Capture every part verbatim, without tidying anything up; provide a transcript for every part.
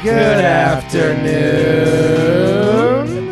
Good afternoon.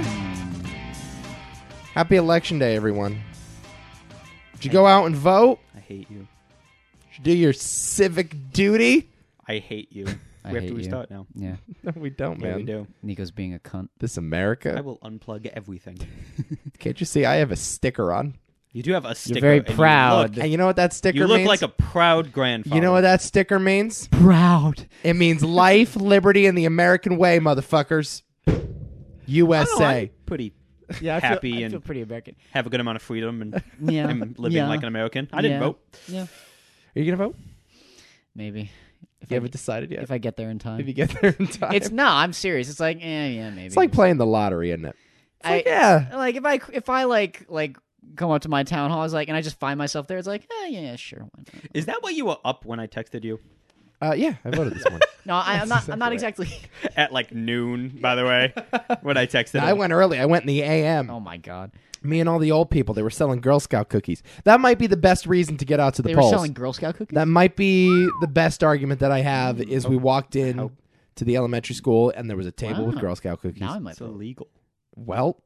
Happy Election Day, everyone. Did you go out and vote? I hate you. Did you do your civic duty? I hate you. I we have hate to you. restart now. Yeah, No, we don't, Yeah, man. we do. Nico's being a cunt. This I America. will unplug everything. Can't you see I have a sticker on? You do have a sticker. very and you proud. look- And you know what that sticker You look, means? like a proud grandfather. You know what that sticker means? Proud. It means life, liberty, and the American way, motherfuckers. U S I don't know, A. I'm pretty Yeah, I happy feel, I and feel pretty American. have a good amount of freedom and Yeah, I'm living yeah. like an American. I didn't Yeah. vote. Yeah, Are you going to vote? maybe. If You I, haven't decided yet? if I get there in time. If you get there in time. It's no, I'm serious. It's like, eh, yeah, maybe. It's like playing the lottery, isn't it? It's I, like, yeah. Like if I if I like like come up to my town hall, I was like, and I just find myself there. It's like, eh, yeah, sure. Why not? Is that why you were up when I texted you? Uh, yeah, I voted this morning. No, I, I'm not. I'm not exactly exactly. At like noon, by the way, when I texted I him. went early. I went in the A M. Oh my god, Me and all the old people, they were selling Girl Scout cookies. That might be the best reason to get out to the they polls. were selling Girl Scout cookies. That might be the best argument that I have is we walked in How- to the elementary school and there was a table with Wow. Girl Scout cookies. now I might It's vote. illegal. Well,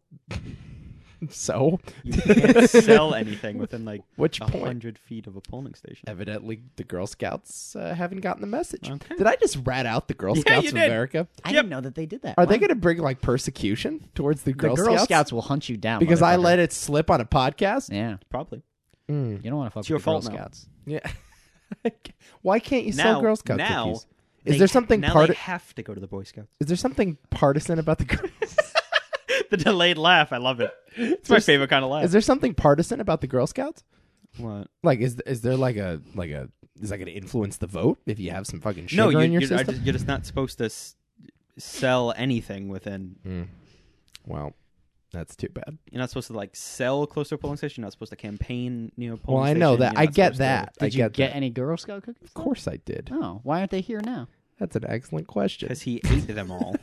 so You can't sell anything within like which a point? hundred feet of a polling station. Evidently, the Girl Scouts uh, haven't gotten the message. Okay. Did I just rat out the Girl Yeah, Scouts you of did. America? I Yep. didn't know that they did that. Are they Wow. going to bring like persecution towards the The Girl, Girl Scouts? Scouts will hunt you down because I motherfucker. let it slip on a podcast? Yeah, Probably. Mm. you don't want to fuck It's your with the Girl fault now. Scouts. Yeah. Why can't you Now- sell Girl Scout now cookies? Is They- there something now part? they have to go to the Boy Scouts. Is there something partisan about the Girl? The delayed laugh, I love it. It's my There's- favorite kind of laugh. Is there something partisan about the Girl Scouts? What? Like, is is there like a like a is that going to influence the vote if you have some fucking sugar No, you, in your you're, are system? just, you're just not supposed to s- sell anything within. Mm. Well, that's too bad. You're not supposed to like sell close to a polling station. You're not supposed to campaign near a polling Well, I station. know that. You're I not get supposed to- that. I Did you get, get that. any Girl Scout cookies? Of course, I did. Oh, why aren't they here now? That's an excellent question. Because he ate them all.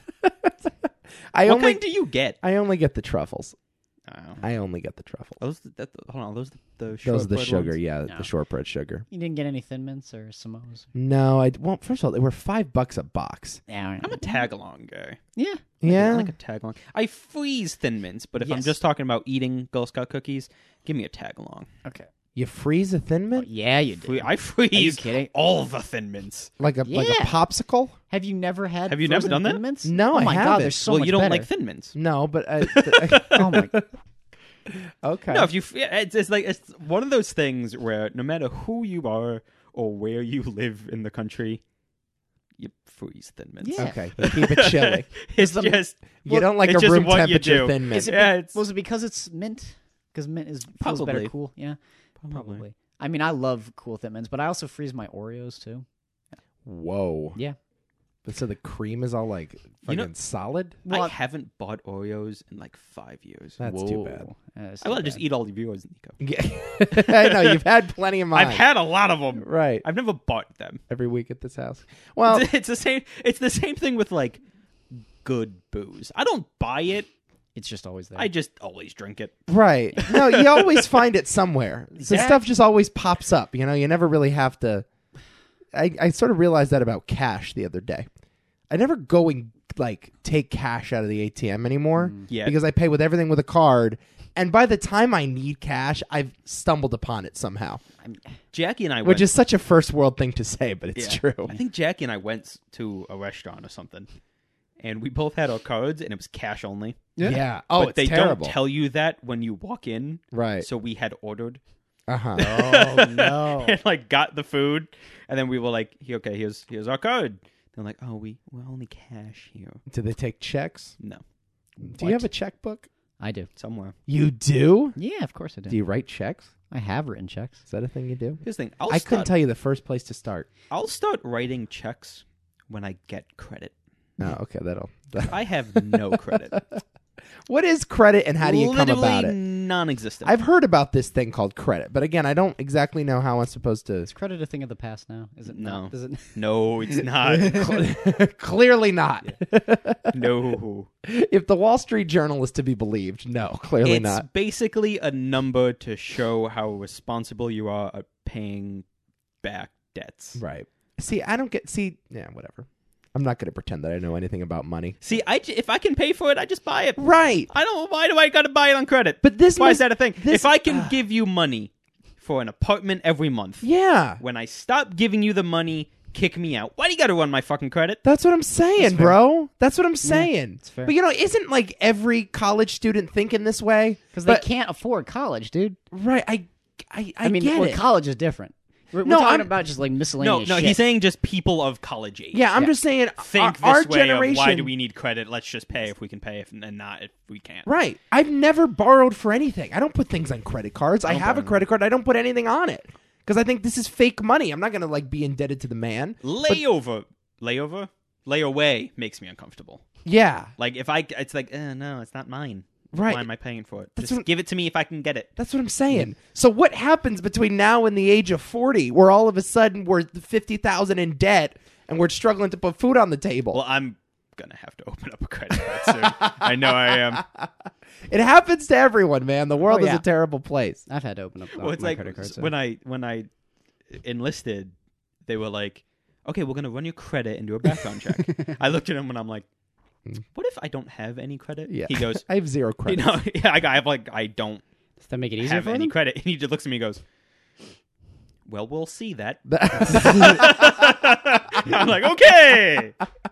I what only kind do you get? I only get the truffles. Oh. I only get the truffles. Those, that, hold on, those the Those are the shortbread sugar, ones? yeah, No. the shortbread sugar. You didn't get any Thin Mints or Samoas? No, I well. First of all, they were five bucks a box. Yeah, I'm a tag along guy. Yeah, Yeah, I like a tag along. I freeze Thin Mints, but if I'm Yes. just talking about eating Girl Scout cookies, give me a tag along. okay. you freeze a Thin Mint Yeah, you did. Free- I Are you freeze kidding? all the Thin Mints. like a like a Yeah. popsicle. Have you never had? Have you never frozen done that? Thin Mints? No, oh I my god, haven't. they're so well, much you don't better. like Thin Mints. No, but I, th- Oh my. okay. No, if you, yeah, it's, it's like it's one of those things where no matter who you are or where you live in the country, you freeze Thin Mints. Yeah. okay, you keep it chilly. It's the- just You don't like it's a just room what you temperature do. Thin Mint. Is it Yeah, be- it's- was it because it's mint? Because mint is feels Probably. better cool. Yeah, probably. I mean, I love cool Thin Mints, but I also freeze my Oreos too. Whoa. Yeah. But so the cream is all like You know- fucking solid. Well, I haven't bought Oreos in like five years. That's too bad. Whoa. That's I want too to just bad. eat all the yours, Nico. Yeah. I know you've had plenty of mine. I've had a lot of them. right I've never bought them. every week at this house. Well, It's, it's the same. It's the same thing with like good booze. I don't buy it. It's just always there. I just always drink it. right. No, you always find it somewhere. So Exact- stuff just always pops up. You know, you never really have to. I, I sort of realized that about cash the other day. I never go and like take cash out of the A T M anymore Yeah. because I pay with everything with a card. And by the time I need cash, I've stumbled upon it somehow, Jackie and I which went. is such a first world thing to say, but it's Yeah. true. I think Jackie and I went to a restaurant or something, and we both had our cards, and it was cash only. Yeah. Oh, but it's they terrible. don't tell you that when you walk in. Right. So we had ordered Uh huh. oh no. and like got the food, and then we were like, "Here, okay, here's here's our card." They're like, "Oh, we we're only cash here." Do they take checks? No, Do you have a checkbook? I do. somewhere. You do? Yeah, of course I do. Do you write checks? I have written checks. Is that a thing you do? Here's the thing. I'll I start, couldn't tell you the first place to start. I'll start writing checks when I get credit. Oh, okay, that'll. I have no credit. What is credit and how do you come Literally about it? non-existent. I've heard about this thing called credit, but again, I don't exactly know how I'm supposed to. Is credit a thing of the past now? Is it No. not? Does it? No, it's not. Clearly not. No. If the Wall Street Journal is to be believed, no, clearly It's not. basically a number to show how responsible you are at paying back debts. Right. See, I don't get. See, yeah, whatever. I'm not going to pretend that I know anything about money. See, I j- if I can pay for it, I just buy it. Right. I don't. Why do I got to buy it on credit? But this why must- is that a thing? this- if I can uh, give you money for an apartment every month, Yeah. when I stop giving you the money, kick me out. Why do you got to run my fucking credit? That's what I'm saying, That's fair. bro. That's what I'm saying. that's fair. But you know, isn't like every college student thinking this way? Because they But- can't afford college, dude. Right. I I, I, I mean, get well, it. college is different. We're, No, we're talking I'm- about just like No, miscellaneous no. shit. He's saying just people of college age. Yeah, I'm Yeah. just saying Think our, this our way generation. of why do we need credit? Let's just pay if we can pay, if and not if we can't. Right. I've never borrowed for anything. I don't put things on credit cards. I don't have a borrow. credit card. I don't put anything on it because I think this is fake money. I'm not going to like be indebted to the man. Layover, layover, layaway makes me uncomfortable. Yeah. Like if I, it's like, eh, no, it's not mine. Right. Why am I paying for it? That's Just what- give it to me if I can get it. That's what I'm saying. So what happens between now and the age of forty where all of a sudden we're fifty thousand in debt and we're struggling to put food on the table? Well, I'm gonna have to open up a credit card soon. I know I am. It happens to everyone, man. The world Oh, is yeah. a terrible place. I've had to open up Well, it's my like credit card. So. when I when I enlisted, they were like, "Okay, we're gonna run your credit and do a background check." I looked at him and I'm like, "What if I don't have any credit?" Yeah. He goes, I have zero "You credit. know, yeah, I I have like I don't Does that make it easier have for any them? credit." And he just looks at me and goes, "Well, we'll see that." I'm like, "Okay."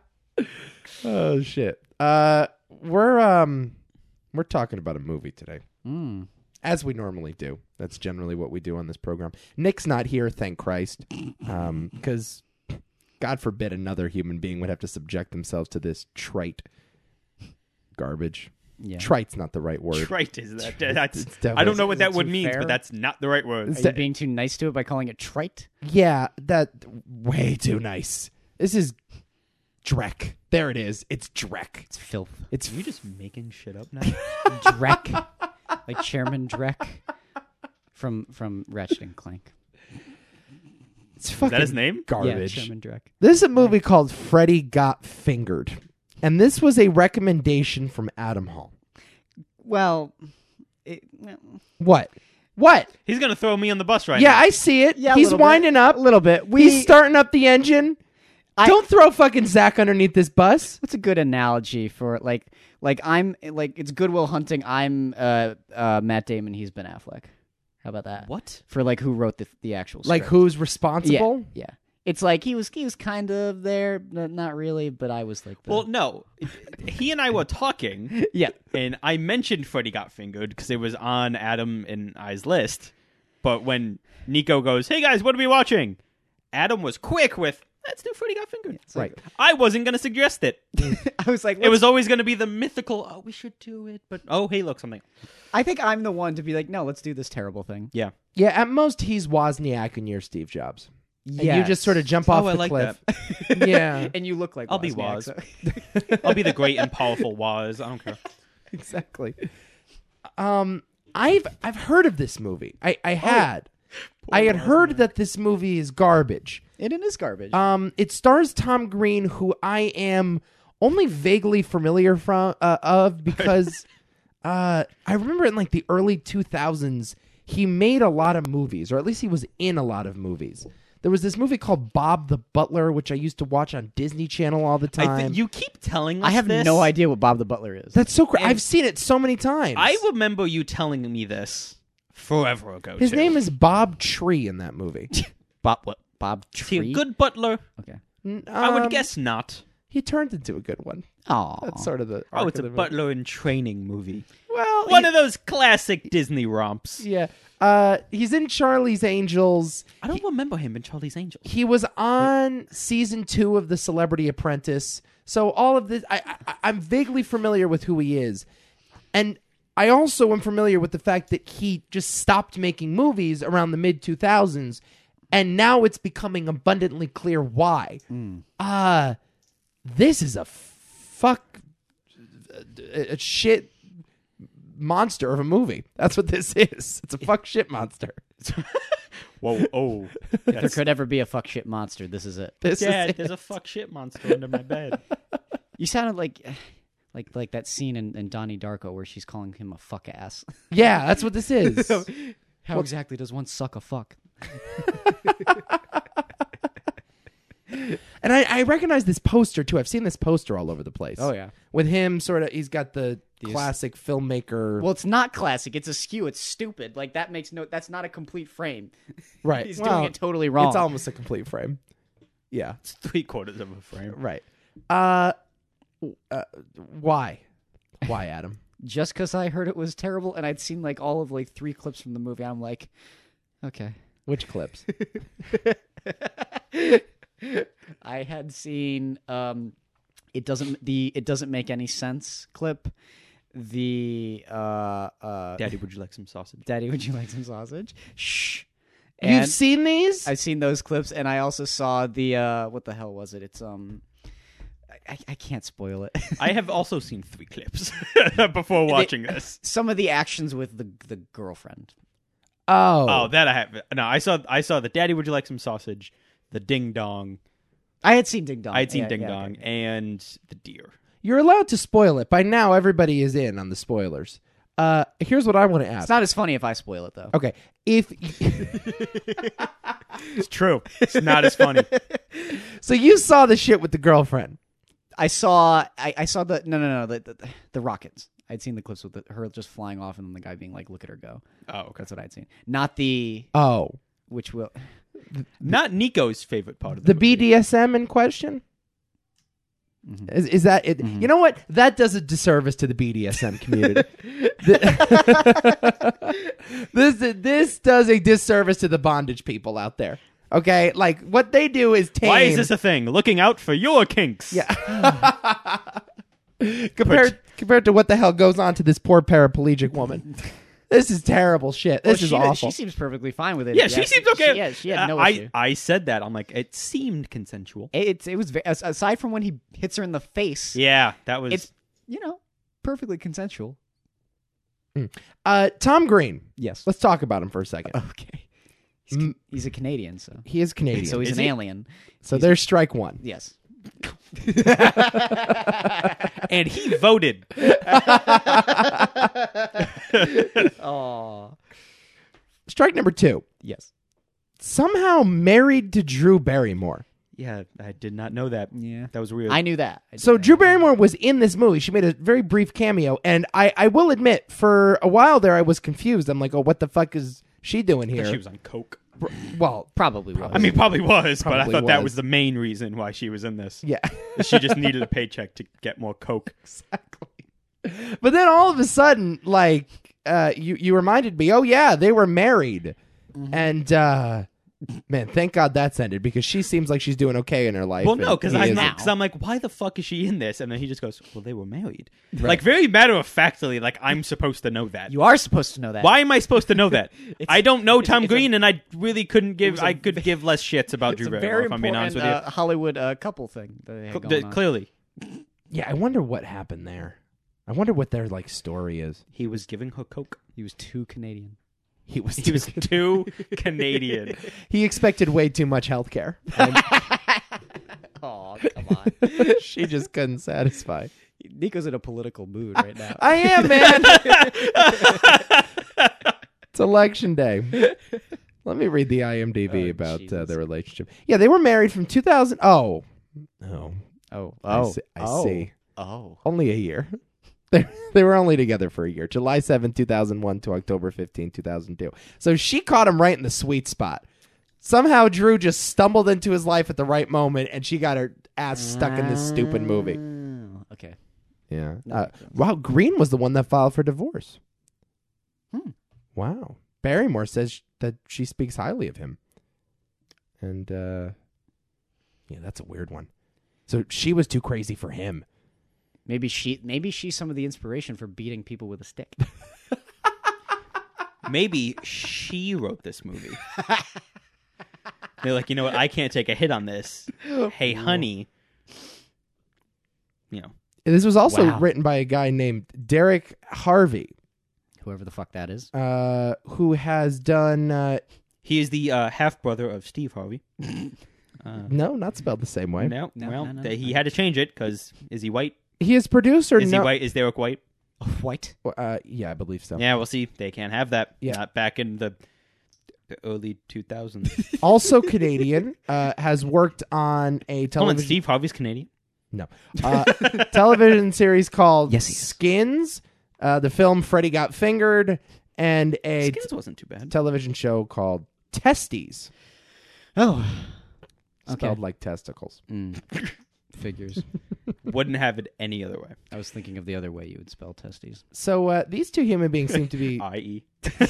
Oh shit. Uh we're um we're talking about a movie today. Mm. As we normally do. That's generally what we do on this program. Nick's not here, thank Christ. Um because God forbid another human being would have to subject themselves to this trite garbage. Yeah. Trite's not the right word. Trite is that? That's It's definitely- I don't know what is that it word too means, fair? but that's not the right word. It's Are that- you being too nice to it by calling it trite? Yeah, that way too nice. This is Drek. There it is. It's Drek. It's filth. It's Are you just making shit up now? Drek. Like Chairman Drek from from Ratchet and Clank. it's fucking Is that his name? garbage. Yeah, Chairman Drek. This is a movie called Freddy Got Fingered. And this was a recommendation from Adam Hall. Well, it, well, What? What? He's gonna throw me on the bus right yeah, now. I see it. Yeah, a He's little bit. winding up. a little bit. We, He's starting up the engine. I- Don't throw fucking Zach underneath this bus. What's a good analogy for like like I'm like it's Goodwill Hunting. I'm uh, uh, Matt Damon. He's Ben Affleck. How about that? What? For like who wrote the the actual Like script. who's Yeah, responsible? yeah. It's like he was he was kind of there, but not really. But I was like, the, Well, no. He and I were talking, yeah. and I mentioned Freddy Got Fingered because it was on Adam and I's list. But when Nico goes, "Hey guys, what are we watching?" Adam was quick with, "Let's do Freddy Got Fingered." It's like, I wasn't gonna suggest it. I was like, It was always gonna be the mythical. Oh, we should do it, but oh, hey, look, something. I think I'm the one to be like, no, let's do this terrible thing. Yeah. Yeah, at most he's Wozniak and you're Steve Jobs. And you Yes. just sort of jump off Oh, I the like cliff. yeah, and you look like I'll be Wozniak, Woz. so- I'll be the great and powerful Woz. I don't care. exactly. Um, I've I've heard of this movie. I I had. I had heard that this movie is garbage. It is garbage. Um, it stars Tom Green, who I am only vaguely familiar from uh, of because uh, I remember in like the early two thousands he made a lot of movies, or at least he was in a lot of movies. There was this movie called Bob the Butler, which I used to watch on Disney Channel all the I time. th- you keep telling us I have this. no idea what Bob the Butler is. That's so crazy. And- I've seen it so many times. I remember you telling me this forever ago. His too. name is Bob Tree in that movie. Bob what? Bob Is he Tree. a good butler? Okay. I would Um, guess not. he turned into a good one. Oh, That's sort of the. Oh, arc it's of a the movie. butler in training movie. Well, One he- of those classic Disney romps. yeah. Uh, he's in Charlie's Angels. I don't remember him in Charlie's Angels. He was on season two of The Celebrity Apprentice. So all of this, I, I, I'm vaguely familiar with who he is, and I also am familiar with the fact that he just stopped making movies around the mid two thousands, and now it's becoming abundantly clear why. Uh this is a fuck a, a shit monster of a movie. That's what this is. It's a fuck shit monster. Whoa, oh. if there could ever be a fuck shit monster, this is it. This Dad, is it. there's a fuck shit monster under my bed. You sounded like, like, like that scene in, in Donnie Darko where she's calling him a fuck ass. Yeah, that's what this is. How exactly does one suck a fuck? And I, I recognize this poster too. I've seen this poster all over the place. Oh, yeah. With him sort of, he's got the These- classic filmmaker. Well, it's not classic. It's askew. It's stupid. Like that makes no. That's not a complete frame. right. He's Well, doing it totally wrong. It's almost a complete frame. Yeah. It's three quarters of a frame. Right. Uh, uh why? Why, Adam? Just because I heard it was terrible, and I'd seen like all of like three clips from the movie. I'm like, okay. Which clips? I had seen um, it doesn't the it doesn't make any sense clip. The uh, uh, Daddy, would you like some sausage? Daddy, would you like some sausage? Shh. You've And seen these? I've seen those clips, and I also saw the uh, what the hell was it? It's um, I, I can't spoil it. I have also seen three clips before watching this. Some of the actions with the the girlfriend. oh. Oh, that I have. No, I saw. I saw the Daddy, would you like some sausage? The Ding Dong. I had seen Ding Dong. I had seen Yeah, Ding yeah, Dong okay. and the deer. You're allowed to spoil it. By now, everybody is in on the spoilers. Uh, here's what I want to ask. It's not as funny if I spoil it though. Okay. If It's true. It's not as funny. so, you saw the shit with the girlfriend. I saw I, I saw the no no no the the, the rockets. I'd seen the clips with the, her just flying off and then the guy being like, "Look at her go." Oh, okay. That's what I'd seen. Not the Oh, which will Not Nico's favorite part of the, the B D S M in question. Mhm. Is, is that it? Mhm. You know what? That does a disservice to the B D S M community. Th- this this does a disservice to the bondage people out there. Okay, like what they do is tame. Why is this a thing? Looking out for your kinks. Yeah. compared compared to what the hell goes on to this poor paraplegic woman. This is terrible shit. This Well, is she, awful. She seems perfectly fine with it. Yeah, she seems okay. She, yeah, she had no I, issue. I said that. I'm like, it seemed consensual. It, it's it was ve- as- aside from when he hits her in the face. Yeah, that was. It's you know perfectly consensual. uh, Tom Green. Yes. Let's talk about him for a second. Okay. He's, Mm. he's a Canadian, so He is Canadian, so he's Is an he? alien. so there's strike one. Yes. and he voted. Oh. Strike number two. Yes. Somehow married to Drew Barrymore. Yeah, I did not know that. Yeah. That was weird. I knew that. I did So that. Drew Barrymore was in this movie. She made a very brief cameo, and I, I will admit, for a while there, I was confused. I'm like, oh, what the fuck is she doing here? She was on coke. well, Probably was. I mean, probably was, but I Probably thought that was. was the main reason why she was in this. yeah, She just needed a paycheck to get more coke. exactly. But then all of a sudden, like, uh, you you reminded me, oh yeah, they were married, Mm-hmm. and uh, man, thank God that's ended because she seems like she's doing okay in her life. Well, no, and because he I'm, isn't. not- 'cause I'm like, why the fuck is she in this? And then he just goes, well, they were married. Like, very matter of factly, like, I'm supposed to know that. You are supposed to know that. Why am I supposed to know that? I don't know Tom it's a- Green, and I really couldn't give. was a I could give less shits about It's Drew a Barrymore. very If I'm being honest important with uh, Hollywood uh, couple thing that they had you. going Cl- on. Clearly, Yeah, I wonder what happened there. I wonder what their like story is. he was giving her coke. He was too Canadian. He was He was too Canadian. he expected way too much health care. Oh, come on. She just couldn't satisfy. Nico's in a political mood right now. I am, man. It's election day. Let me read the I M D B Oh, about uh, Jesus. their relationship. Yeah, they were married from two thousand. Oh, oh, oh, I oh, see. I oh, see. oh. Only a year. They they were only together for a year, July seventh, two thousand one to October fifteenth, two thousand two. So she caught him right in the sweet spot. Somehow Drew just stumbled into his life at the right moment, and she got her ass stuck in this stupid movie. Oh, okay. Yeah. No, Uh, makes sense. wow, Green was the one that filed for divorce. Hmm. Wow. Barrymore says that she speaks highly of him. And, uh, yeah, that's a weird one. So she was too crazy for him. Maybe she, maybe she's some of the inspiration for beating people with a stick. Maybe she wrote this movie. They're like, you know what? I can't take a hit on this. Hey, honey. You know. This was also Wow. written by a guy named Derek Harvey, Whoever the fuck that is. uh, who has done, uh, He is the uh, half brother of Steve Harvey. Uh, no, not spelled the same way. no, No, well, no, no, th- he no. had to change it because is he white? He is producer. Is no, he white? Is Derek white? White. Uh, yeah, I believe so. Yeah, we'll see. They can't have that. Yeah. Not back in the The early two thousands. also Canadian, uh, has worked on a Hold on, television Steve Harvey's Canadian? no uh, television series called Yes, he is. Skins, uh, the film Freddy Got Fingered, and a Skins wasn't too bad. television show called Testes, Oh. Okay. spelled like testicles. Mm. Figures. Wouldn't have it any other way. I was thinking of the other way you would spell testes. So uh, these two human beings seem to be I E.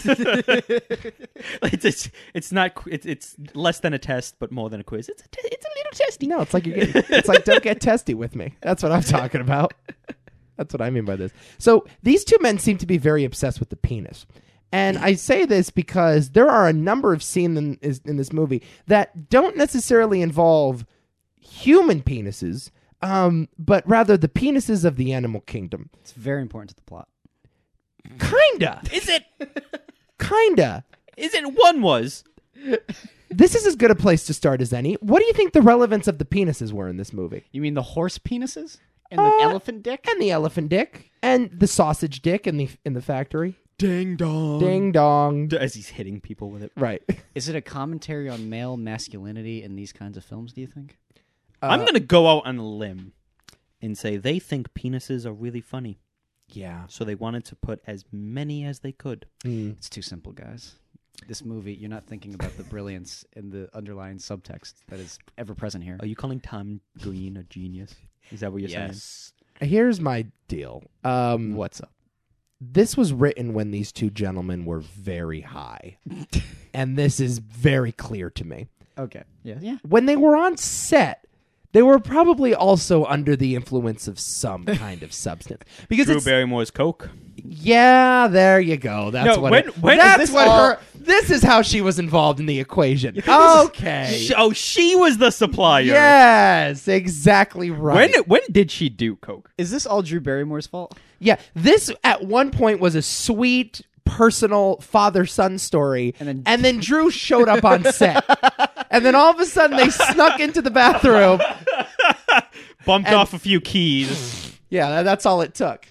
it's, it's it's not qu- it's it's less than a test, but more than a quiz. It's a te- it's a little testy. no, it's like you're getting, it's like don't get testy with me. That's what I'm talking about. That's what I mean by this. So these two men seem to be very obsessed with the penis. And I say this because there are a number of scenes in, is- in this movie that don't necessarily involve human penises, um, but rather the penises of the animal kingdom. It's very important to the plot. Kinda. Is it? Kinda. Is it? One was. This is as good a place to start as any. What do you think the relevance of the penises were in this movie? You mean the horse penises? And the Uh, elephant dick? And the elephant dick. And the sausage dick in the in the factory. Ding dong. Ding dong. As he's hitting people with it. Right. Is it a commentary on male masculinity in these kinds of films, do you think? I'm gonna go out on a limb and say they think penises are really funny, Yeah. so they wanted to put as many as they could. Mm. It's too simple, guys. This movie, you're not thinking about the brilliance and the underlying subtext that is ever present here. Are you calling Tom Green a genius? Is that what you're Yes. Here's my deal. Um, What's up? This was written when these two gentlemen were very high. And this is very clear to me. Okay. Yeah. Yeah. When they were on set, they were probably also under the influence of some kind of substance. Because saying? it's Drew Barrymore's Coke. yeah, there you go. That's No, what. when- it, when is that's this what all- her. This is how she was involved in the equation. Okay. Sh- Oh, she was the supplier. Yes, exactly right. When when did she do Coke? Is this all Drew Barrymore's fault? Yeah, this at one point was a sweet personal father-son story, And then- then Drew showed up on set, and then all of a sudden they snuck into the bathroom. Bumped And- off a few keys. Yeah, that- that's all it took.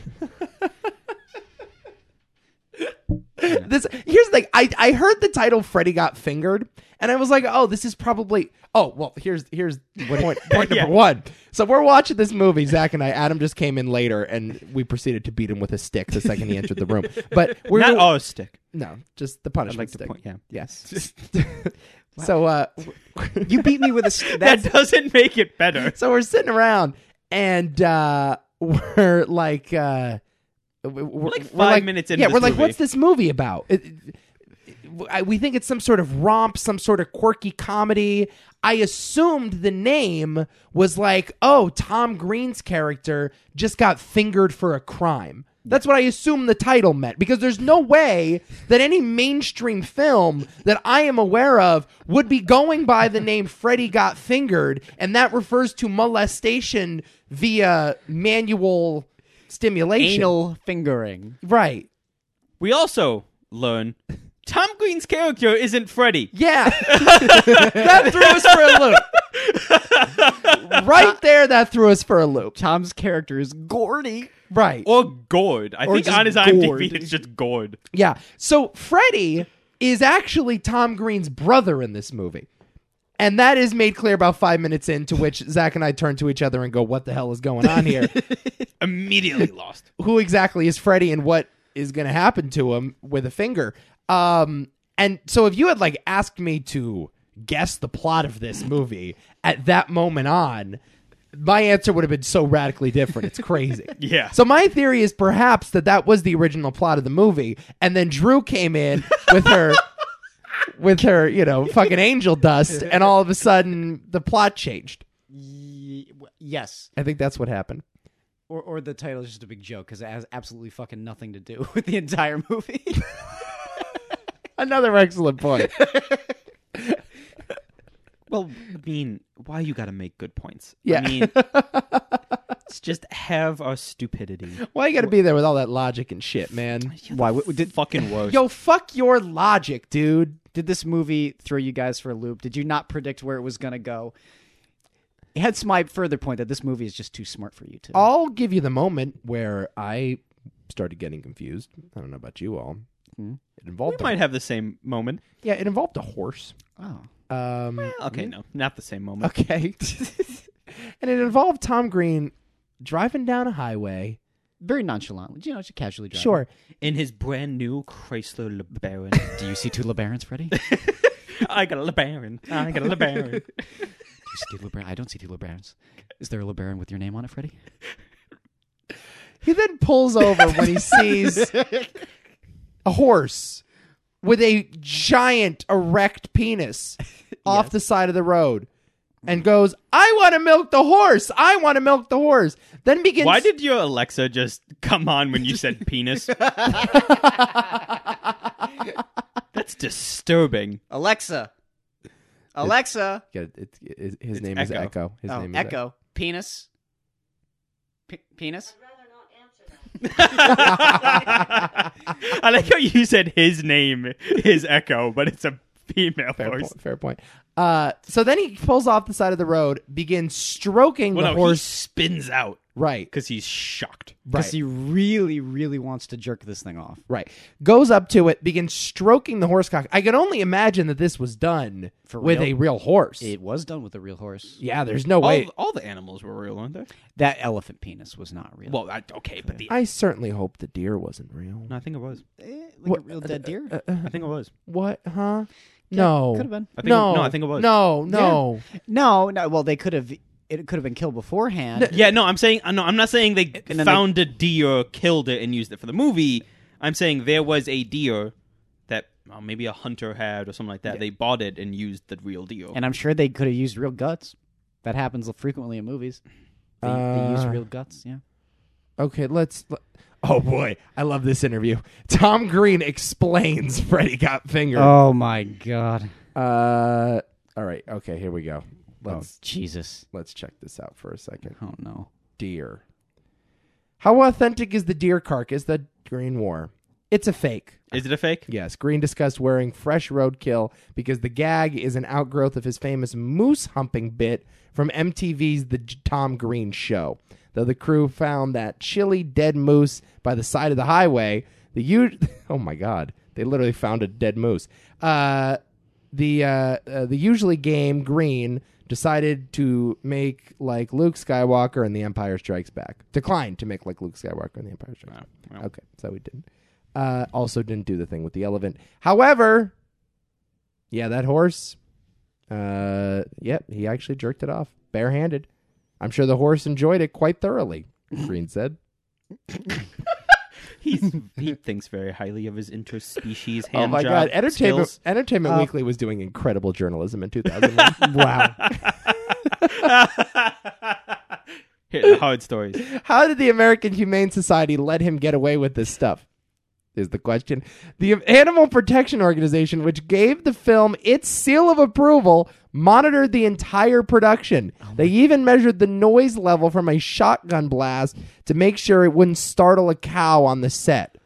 This here's the thing. I I heard the title "Freddy Got Fingered," and I was like, "Oh, this is probably." Oh, well, here's here's point point Yeah. number one. So we're watching this movie, Zach and I. Adam just came in later, and we proceeded to beat him with a stick the second he entered the room. But we're Not oh stick. no, just the I'd punishment like to stick. point. Yeah. Yes. So uh, You beat me with a. St- That that's, doesn't make it better. so we're sitting around, and uh, we're like, uh, we're, we're like we're five minutes into yeah, this we're like, movie. what's this movie about? It, it- I, we think it's some sort of romp, some sort of quirky comedy. I assumed the name was like, oh, Tom Green's character just got fingered for a crime. That's what I assumed the title meant, because there's no way that any mainstream film that I am aware of would be going by the name Freddy Got Fingered, and that refers to molestation via manual stimulation. anal fingering. Right. We also learn Tom Green's character isn't Freddy. Yeah. That threw us for a loop. Right there, that threw us for a loop. Tom's character is Gordy. Right. Or Gord. I Or think just on his IMDb Gord. it's just Gord. Yeah. So Freddy is actually Tom Green's brother in this movie. And that is made clear about five minutes in, to which Zach and I turn to each other and go, what the hell is going on here? Immediately lost. Who exactly is Freddy and what is going to happen to him with a finger? Um, and so if you had like asked me to guess the plot of this movie at that moment on, my answer would have been so radically different. It's crazy. Yeah. So my theory is perhaps that that was the original plot of the movie, and then Drew came in with her, with her, you know, fucking angel dust, and all of a sudden the plot changed. Y- w- yes. I think that's what happened. Or, or the title is just a big joke because it has absolutely fucking nothing to do with the entire movie. Another excellent point. Well, I mean, why you gotta make good points? Yeah. I mean, let's just have our stupidity. Why you got to be there with all that logic and shit, man? Why? What, did, Fucking worst. Yo, fuck your logic, dude. did this movie throw you guys for a loop? Did you not predict where it was going to go? Hence my further point that this movie is just too smart for you to. I'll give you the moment where I started getting confused. I don't know about you all. It involved We a, might have the same moment. yeah, it involved a horse. Oh. Um, Okay, no, not the same moment. okay, and it involved Tom Green driving down a highway. Very nonchalant. You know, just casually driving. Sure, In his brand new Chrysler LeBaron. Do you see two LeBarons, Freddie? Do I got a LeBaron. I got a LeBaron. you see two LeBarons? I don't see two LeBarons. Is there a LeBaron with your name on it, Freddie? he then pulls over when he sees a horse with a giant erect penis off the side of the road and goes, I want to milk the horse. I want to milk the horse. Then begins. Why did your Alexa just come on when you said penis? That's disturbing. Alexa. Alexa. Yeah, it, it, it- his It's name is Echo. Echo. His Oh, name is Echo. Penis. P- penis? I like how you said his name is Echo, but it's a female Fair voice. point. Fair point. Uh, so then he pulls off the side of the road, begins stroking Well, the no, he horse. spins out Right. because he's shocked. Because Right. he really, really wants to jerk this thing off. Right. Goes up to it, begins stroking the horse cock. I can only imagine that this was done For with real? a real horse. It was done with a real horse. yeah, there's no All, way. all the animals were real, aren't they? That elephant penis was not real. Well, I, okay, but the I certainly hope the deer wasn't real. no, I think it was. Eh, like What- a real dead deer? Uh, uh, I think it was. what? Huh? No. Could have been. I think no. It, no, I think it was. No, no. No, no. Well, they could have. It could have been killed beforehand. Yeah, no, I'm saying no. I'm not saying they And then found a deer, killed it, and used it for the movie. I'm saying there was a deer that well, maybe a hunter had or something like that. They bought it and used the real deer. And I'm sure they could have used real guts. That happens frequently in movies. They, they use Uh, real guts. Yeah. Okay, let's. let- Oh boy, I love this interview. Tom Green explains Freddie got fingered. Oh my god. Uh, all right. Okay, here we go. Let's oh Jesus. let's check this out for a second. Oh no. Deer. How authentic is the deer carcass that Green wore? It's a fake. Is it a fake? Yes, Green discussed wearing fresh roadkill because the gag is an outgrowth of his famous moose humping bit from M T V's The J- Tom Green Show. Though the crew found that chilly dead moose by the side of the highway, the u- oh my god, they literally found a dead moose. Uh, the uh, uh, the usually game Green decided to make like Luke Skywalker and The Empire Strikes Back. Declined to make like Luke Skywalker and The Empire Strikes Back. Wow. Okay, so we didn't. Uh, also didn't do the thing with the elephant. However, yeah, that horse. Uh, yep, he actually jerked it off barehanded. I'm sure the horse enjoyed it quite thoroughly. Green said. He's, he thinks very highly of his interspecies hand Oh my job god, Entertainment skills. Entertainment Uh, Weekly was doing incredible journalism in two thousand one. Wow. Here, the hard stories. How did the American Humane Society let him get away with this stuff? Is the question. The Animal Protection Organization, which gave the film its seal of approval, monitored the entire production. They even measured the noise level from a shotgun blast to make sure it wouldn't startle a cow on the set.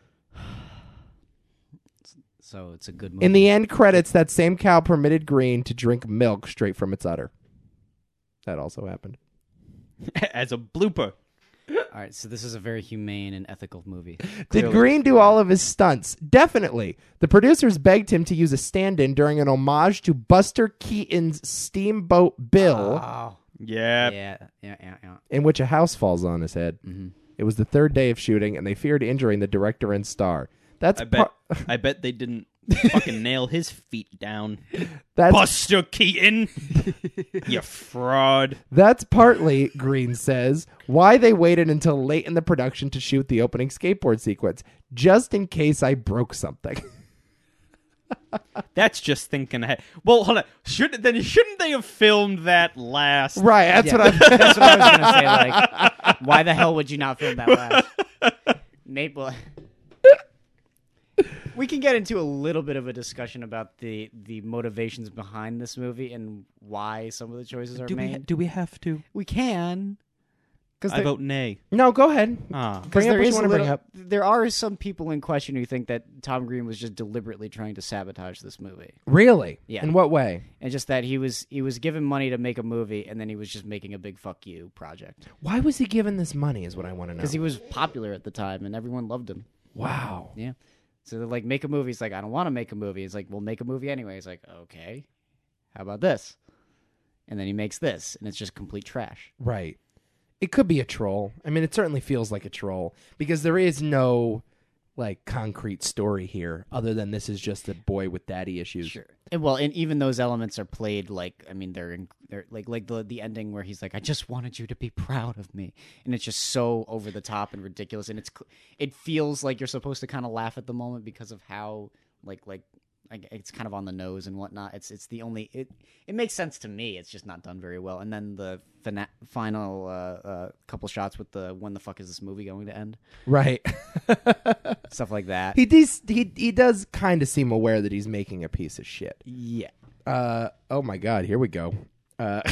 So it's a good movie. In the end credits, that same cow permitted Green to drink milk straight from its udder. That also happened. As a blooper. All right, so this is a very humane and ethical movie. Did Clearly. Green do all of his stunts? Definitely. The producers begged him to use a stand-in during an homage to Buster Keaton's Steamboat Bill, Oh. Yeah. Yeah, yeah, yeah, yeah. in which a house falls on his head. Mm-hmm. It was the third day of shooting, and they feared injuring the director and star. That's I bet. par- I bet they didn't fucking nail his feet down. that's Buster Keaton, you fraud. that's partly, Green says, why they waited until late in the production to shoot the opening skateboard sequence, just in case I broke something. That's just thinking ahead. Well, hold on. Should then shouldn't they have filmed that last? Right, that's Yeah. what I'm That's what I was gonna say. Like, why the hell would you not film that last? Maple. We can get into a little bit of a discussion about the the motivations behind this movie and why some of the choices are Do we made. ha- do we have to? we can, because I vote nay. No, go ahead. Ah, Bring up there what you is a want to bring little- up. there are some people in question who think that Tom Green was just deliberately trying to sabotage this movie, Really? Yeah. In what way? and just that he was he was given money to make a movie, and then he was just making a big fuck you project Why was he given this money is what I want to know. because he was popular at the time and everyone loved him. Wow. Yeah. So they're like, make a movie. He's like, I don't want to make a movie. He's like, we'll make a movie anyway. He's like, okay, how about this? And then he makes this, and it's just complete trash. Right. It could be a troll. I mean, it certainly feels like a troll because there is no like concrete story here other than this is just a boy with daddy issues. Sure. And well, and even those elements are played like, I mean, they're in, they're like like the the ending where he's like, I just wanted you to be proud of me, and it's just so over the top and ridiculous, and it's it feels like you're supposed to kind of laugh at the moment because of how like like. Like it's kind of on the nose and whatnot. It's it's the only it it makes sense to me. It's just not done very well. And then the fina- final uh, uh, couple shots with the when the fuck is this movie going to end? Right. Stuff like that. He does, he he does kind of seem aware that he's making a piece of shit. Yeah. Uh oh my god, here we go. Uh,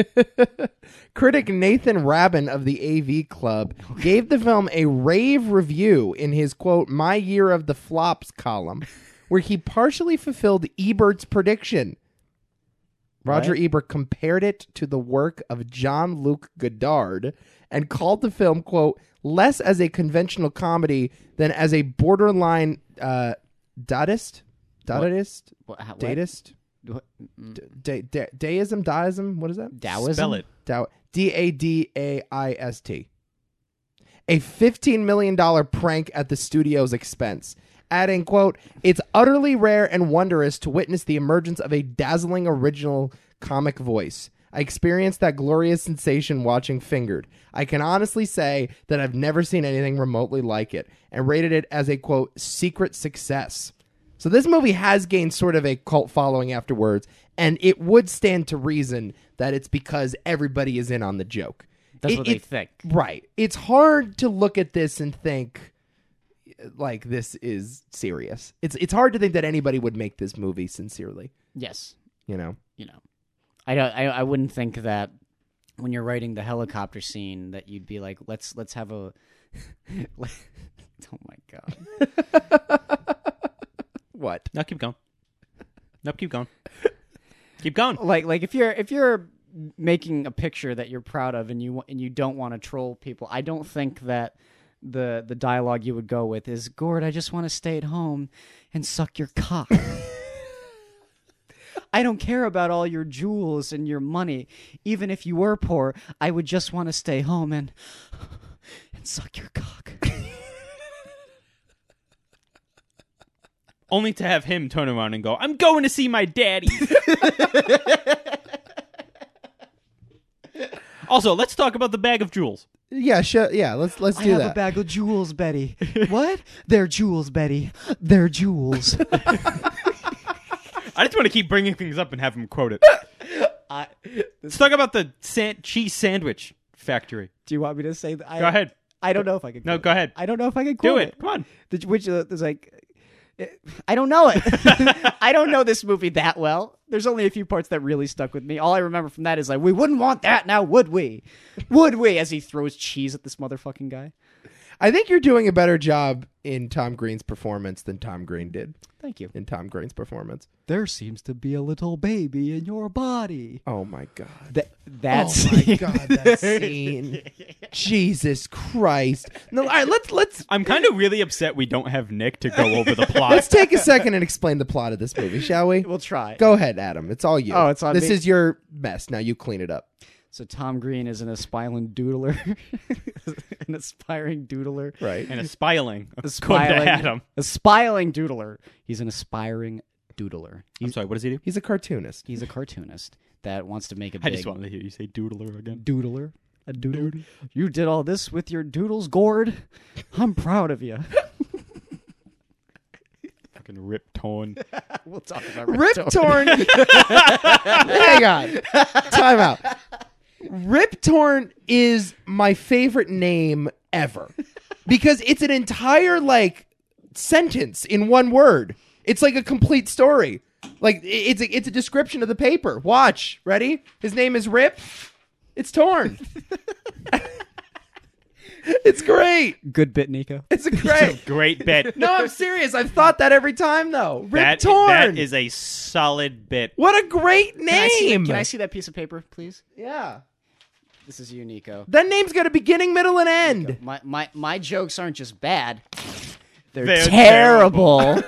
critic Nathan Rabin of the A V Club gave the film a rave review in his quote "My Year of the Flops" column, where he partially fulfilled Ebert's prediction. Roger What? Ebert compared it to the work of Jean-Luc Godard and called the film, quote, less as a conventional comedy than as a borderline uh, Dadaist? Dadaist? What, how, what? Datist? What? Mm, Da- da- Daism? Daism? What is that? Taoism? Spell it. Dao- D A D A I S T. A fifteen million dollars prank at the studio's expense. Adding, quote, it's utterly rare and wondrous to witness the emergence of a dazzling original comic voice. I experienced that glorious sensation watching Fingered. I can honestly say that I've never seen anything remotely like it, and rated it as a, quote, secret success. So this movie has gained sort of a cult following afterwards, and it would stand to reason that it's because everybody is in on the joke. That's It- what they it- think. Right. It's hard to look at this and think like this is serious. It's it's hard to think that anybody would make this movie sincerely, Yes. you know. You know, I don't. I, I wouldn't think that when you're writing the helicopter scene that you'd be like, let's let's have a. Oh my god. What? No, keep going. Nope, keep going. Keep going. Like like if you're if you're making a picture that you're proud of and you wa- and you don't want to troll people, I don't think that the the dialogue you would go with is, Gord, I just want to stay at home and suck your cock. I don't care about all your jewels and your money. Even if you were poor, I would just want to stay home and and suck your cock. Only to have him turn around and go, I'm going to see my daddy. Also, let's talk about the bag of jewels. Yeah, sh- yeah, let's let's I do have that. a bag of jewels, Betty. What? They're jewels, Betty. They're jewels. I just want to keep bringing things up and have him quote it. I, Let's talk about the san- cheese sandwich factory. do you want me to say that? I, Go ahead. I don't know if I can. No, quote go ahead. I don't know if I can Do quote it. Come on. The, which uh, there's like, it, I don't know it. I don't know this movie that well. There's only a few parts that really stuck with me. All I remember from that is like, we wouldn't want that now, would we? Would we? As he throws cheese at this motherfucking guy. I think you're doing a better job in Tom Green's performance than Tom Green did Thank you. in Tom Green's performance. There seems to be a little baby in your body. Oh my god. That that's Oh my god, that scene. Jesus Christ. No, all right, let's let's I'm kind of really upset we don't have Nick to go over the plot. let's take a second and explain the plot of this movie, shall we? We'll try. Go ahead, Adam. It's all you. Oh, it's on This me. is your mess. Now you clean it up. So Tom Green is an aspiring doodler, an aspiring doodler, Right. and aspiring. According to aspiring, Adam. aspiring doodler. He's an aspiring doodler. I'm He's sorry, what does he do? He's a cartoonist. he's a cartoonist that wants to make a I big just wanted to hear you say doodler again. doodler. A doodler. You did all this with your doodles, Gord. I'm proud of you. Fucking Rip Torn. We'll talk about Rip Torn. Hang on. Time out. Rip Torn is my favorite name ever because it's an entire like sentence in one word. It's like a complete story. Like it's a, it's a description of the paper. Watch. Ready? His name is Rip. It's torn. It's great. Good bit, Nico. It's a great. Great bit. No, I'm serious. I've thought that every time though. Rip that, Torn. that is a solid bit. What a great Can I, see, name. can I see that piece of paper, please? Yeah. This is you, Nico. That name's got a beginning, middle, and end. My my my jokes aren't just bad. They're, They're terrible.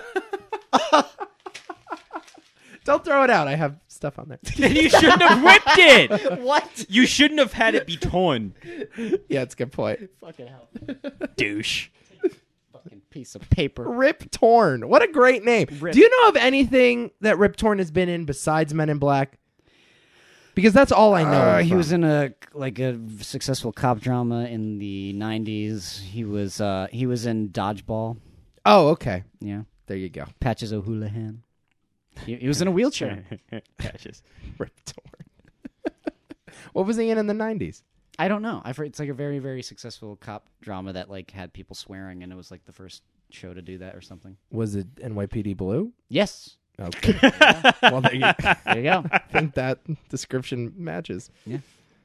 Don't throw it out. I have stuff on there. Then you shouldn't have ripped it. What? You shouldn't have had it be torn. Yeah, it's a good point. Fucking hell. Douche. Fucking piece of paper. Rip Torn. What a great name. Rip. Do you know of anything that Rip Torn has been in besides Men in Black? Because that's all I know. Uh, him he from. was in a like a successful cop drama in the nineties. He was uh, he was in Dodgeball. Oh, okay. Yeah, There you go. Patches O'Houlihan. He, he was in a wheelchair. Patches. Rip Torn. What was he in in the nineties? I don't know. I've heard it's like a very very successful cop drama that like had people swearing, and it was like the first show to do that or something. Was it N Y P D Blue? Yes, Okay. Well, there you, there you go. I think that description matches. Yeah.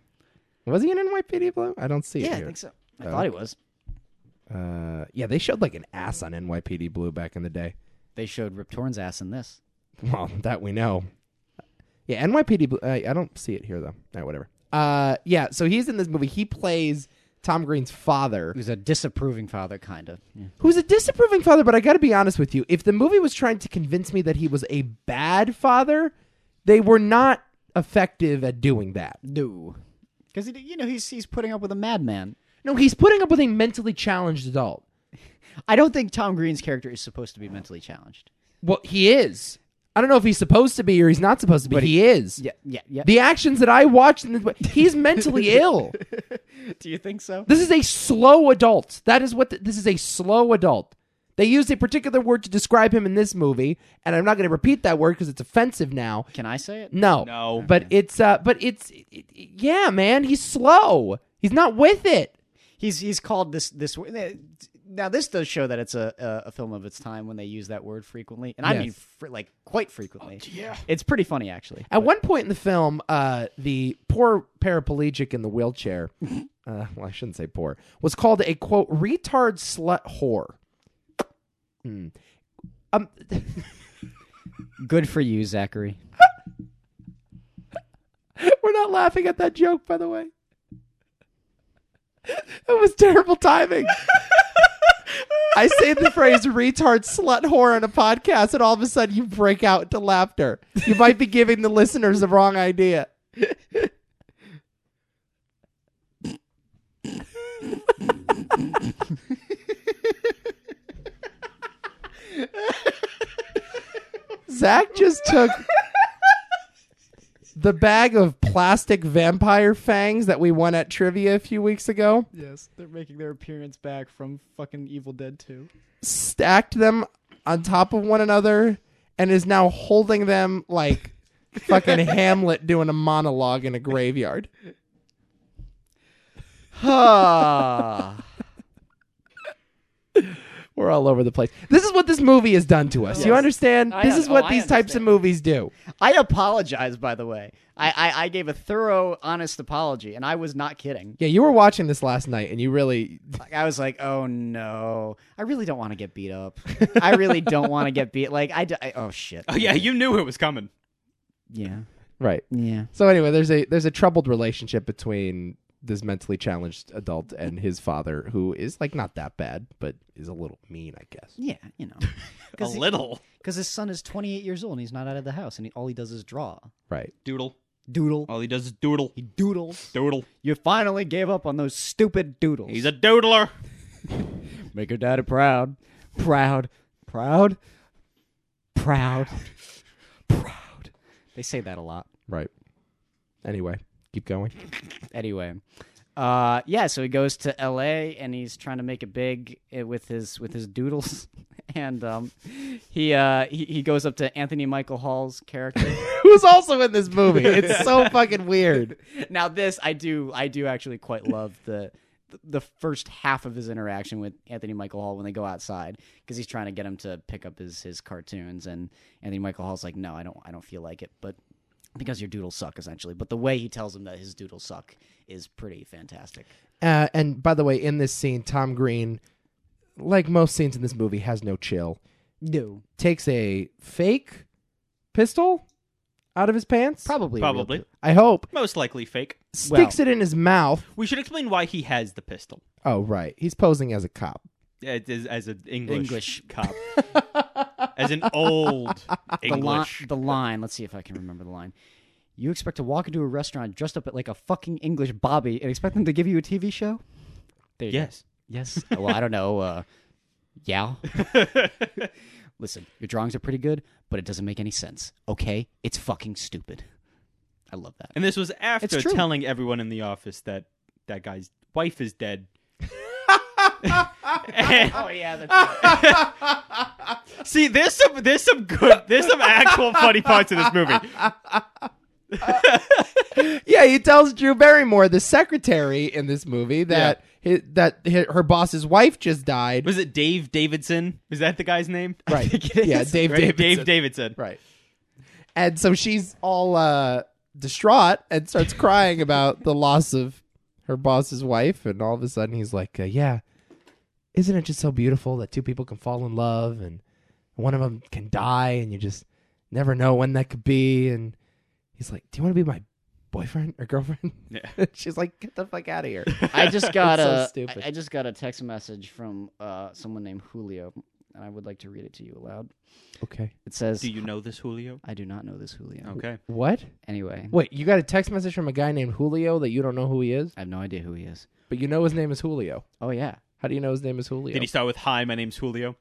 Was he in N Y P D Blue? I don't see it Yeah, I here. think so. I Oh, thought he was. Uh, yeah, they showed like an ass on N Y P D Blue back in the day. They showed Rip Torn's ass in this. Well, that we know. Yeah, N Y P D Blue. I, I don't see it here though. All right, whatever. Uh, yeah. So he's in this movie. He plays Tom Green's father, He was a disapproving father, kind of. Yeah. who's a disapproving father. But I got to be honest with you. If the movie was trying to convince me that he was a bad father, they were not effective at doing that. No, because you know he's he's putting up with a madman. No, he's putting up with a mentally challenged adult. I don't think Tom Green's character is supposed to be mentally challenged. Well, he is. I don't know if he's supposed to be or he's not supposed to be. But he is. Yeah, yeah, yeah. The actions that I watched in this, he's mentally ill. Do you think so? This is a slow adult. That is what the, this is a slow adult. They used a particular word to describe him in this movie, and I'm not going to repeat that word because it's offensive now. Can I say it? No, No. but it's uh, but it's it, it- yeah, man. He's slow. He's not with it. He's he's called this this. Now this does show that it's a a, a film of its time when they use that word frequently, and I Yes. mean fr- like quite frequently. yeah. It's pretty funny actually. At one point in the film, uh, the poor paraplegic in the wheelchair, uh, well, I shouldn't say poor, was called a quote retard slut whore. Hmm. Um, Good for you, Zachary. we're not laughing at that joke, by the way. It was terrible timing. I say the phrase retard slut whore on a podcast, and all of a sudden you break out into laughter. You might be giving the listeners the wrong idea. Zach just took the bag of plastic vampire fangs that we won at trivia a few weeks ago, Yes, they're making their appearance back from fucking Evil Dead two. stacked them on top of one another, and is now holding them like fucking Hamlet doing a monologue in a graveyard. Ah. We're all over the place. This is what this movie has done to us. You Yes. understand? I This un- is what oh, I these types of understand. movies do. I apologize, by the way. I, I, I gave a thorough, honest apology, and I was not kidding. Yeah, you were watching this last night, and you really. Like, I was like, oh no, I really don't want to get beat up. I really don't want to get beat. Like, I, d- I- oh shit. Oh yeah, you knew it was coming. Yeah. Right. Yeah. So anyway, there's a there's a troubled relationship between this mentally challenged adult and his father, who is like not that bad, but is a little mean, I guess. Yeah, you know. A little. Because his son is twenty-eight years old and he's not out of the house, and he, all he does is draw. Right. Doodle. Doodle. All he does is doodle. He doodles. Doodle. You finally gave up on those stupid doodles. He's a doodler. Make your daddy proud. Proud. Proud. Proud. Proud. They say that a lot. Right. Anyway, keep going. Anyway, uh, yeah. So he goes to L A and he's trying to make it big uh, with his with his doodles, and um, he uh he, he goes up to Anthony Michael Hall's character. Who's also in this movie? It's so fucking weird. Now this I do I do actually quite love the the first half of his interaction with Anthony Michael Hall when they go outside, because he's trying to get him to pick up his his cartoons, and Anthony Michael Hall's like, no, I don't I don't feel like it, but. Because your doodles suck, essentially. But the way he tells him that his doodles suck is pretty fantastic. Uh, and by the way, in this scene, Tom Green, like most scenes in this movie, has no chill. No. Takes a fake pistol out of his pants. Probably. a real Probably. doodle. I hope. Most likely fake. Sticks it in his mouth. We should explain why he has the pistol. Oh, right. He's posing as a cop. It is as an English, English. cop, as an old The, li- English. the line. Let's see if I can remember the line. You expect to walk into a restaurant dressed up like a fucking English Bobby and expect them to give you a T V show? There you Yes. go. Yes. Well, I don't know. Uh, yeah. Listen, your drawings are pretty good, but it doesn't make any sense. Okay? It's fucking stupid. I love that. And this was after It's true. telling everyone in the office that that guy's wife is dead. And- Oh yeah, that's see, there's some, there's some good, there's some actual funny parts of this movie. Yeah, he tells Drew Barrymore, the secretary in this movie, that hi- that hi- her boss's wife just died. Was it Dave Davidson? Was that the guy's name? Right. think it Yeah, is. Dave Right? Davidson. Dave Davidson. Right. And so she's all uh, distraught and starts crying about the loss of her boss's wife. And all of a sudden he's like, uh, yeah, isn't it just so beautiful that two people can fall in love and one of them can die and you just never know when that could be? And he's like, do you want to be my boyfriend or girlfriend? Yeah. She's like, get the fuck out of here. I just got It's so a stupid. I I just got a text message from uh, someone named Julio, and I would like to read it to you aloud. Okay. It says, Do you know this, Julio? I do not know this Julio. Okay. What? Anyway, Wait, you got a text message from a guy named Julio that you don't know who he is? I have no idea who he is. But you know his name is Julio. Oh yeah. How do you know his name is Julio? Did he start with "Hi, my name's Julio"?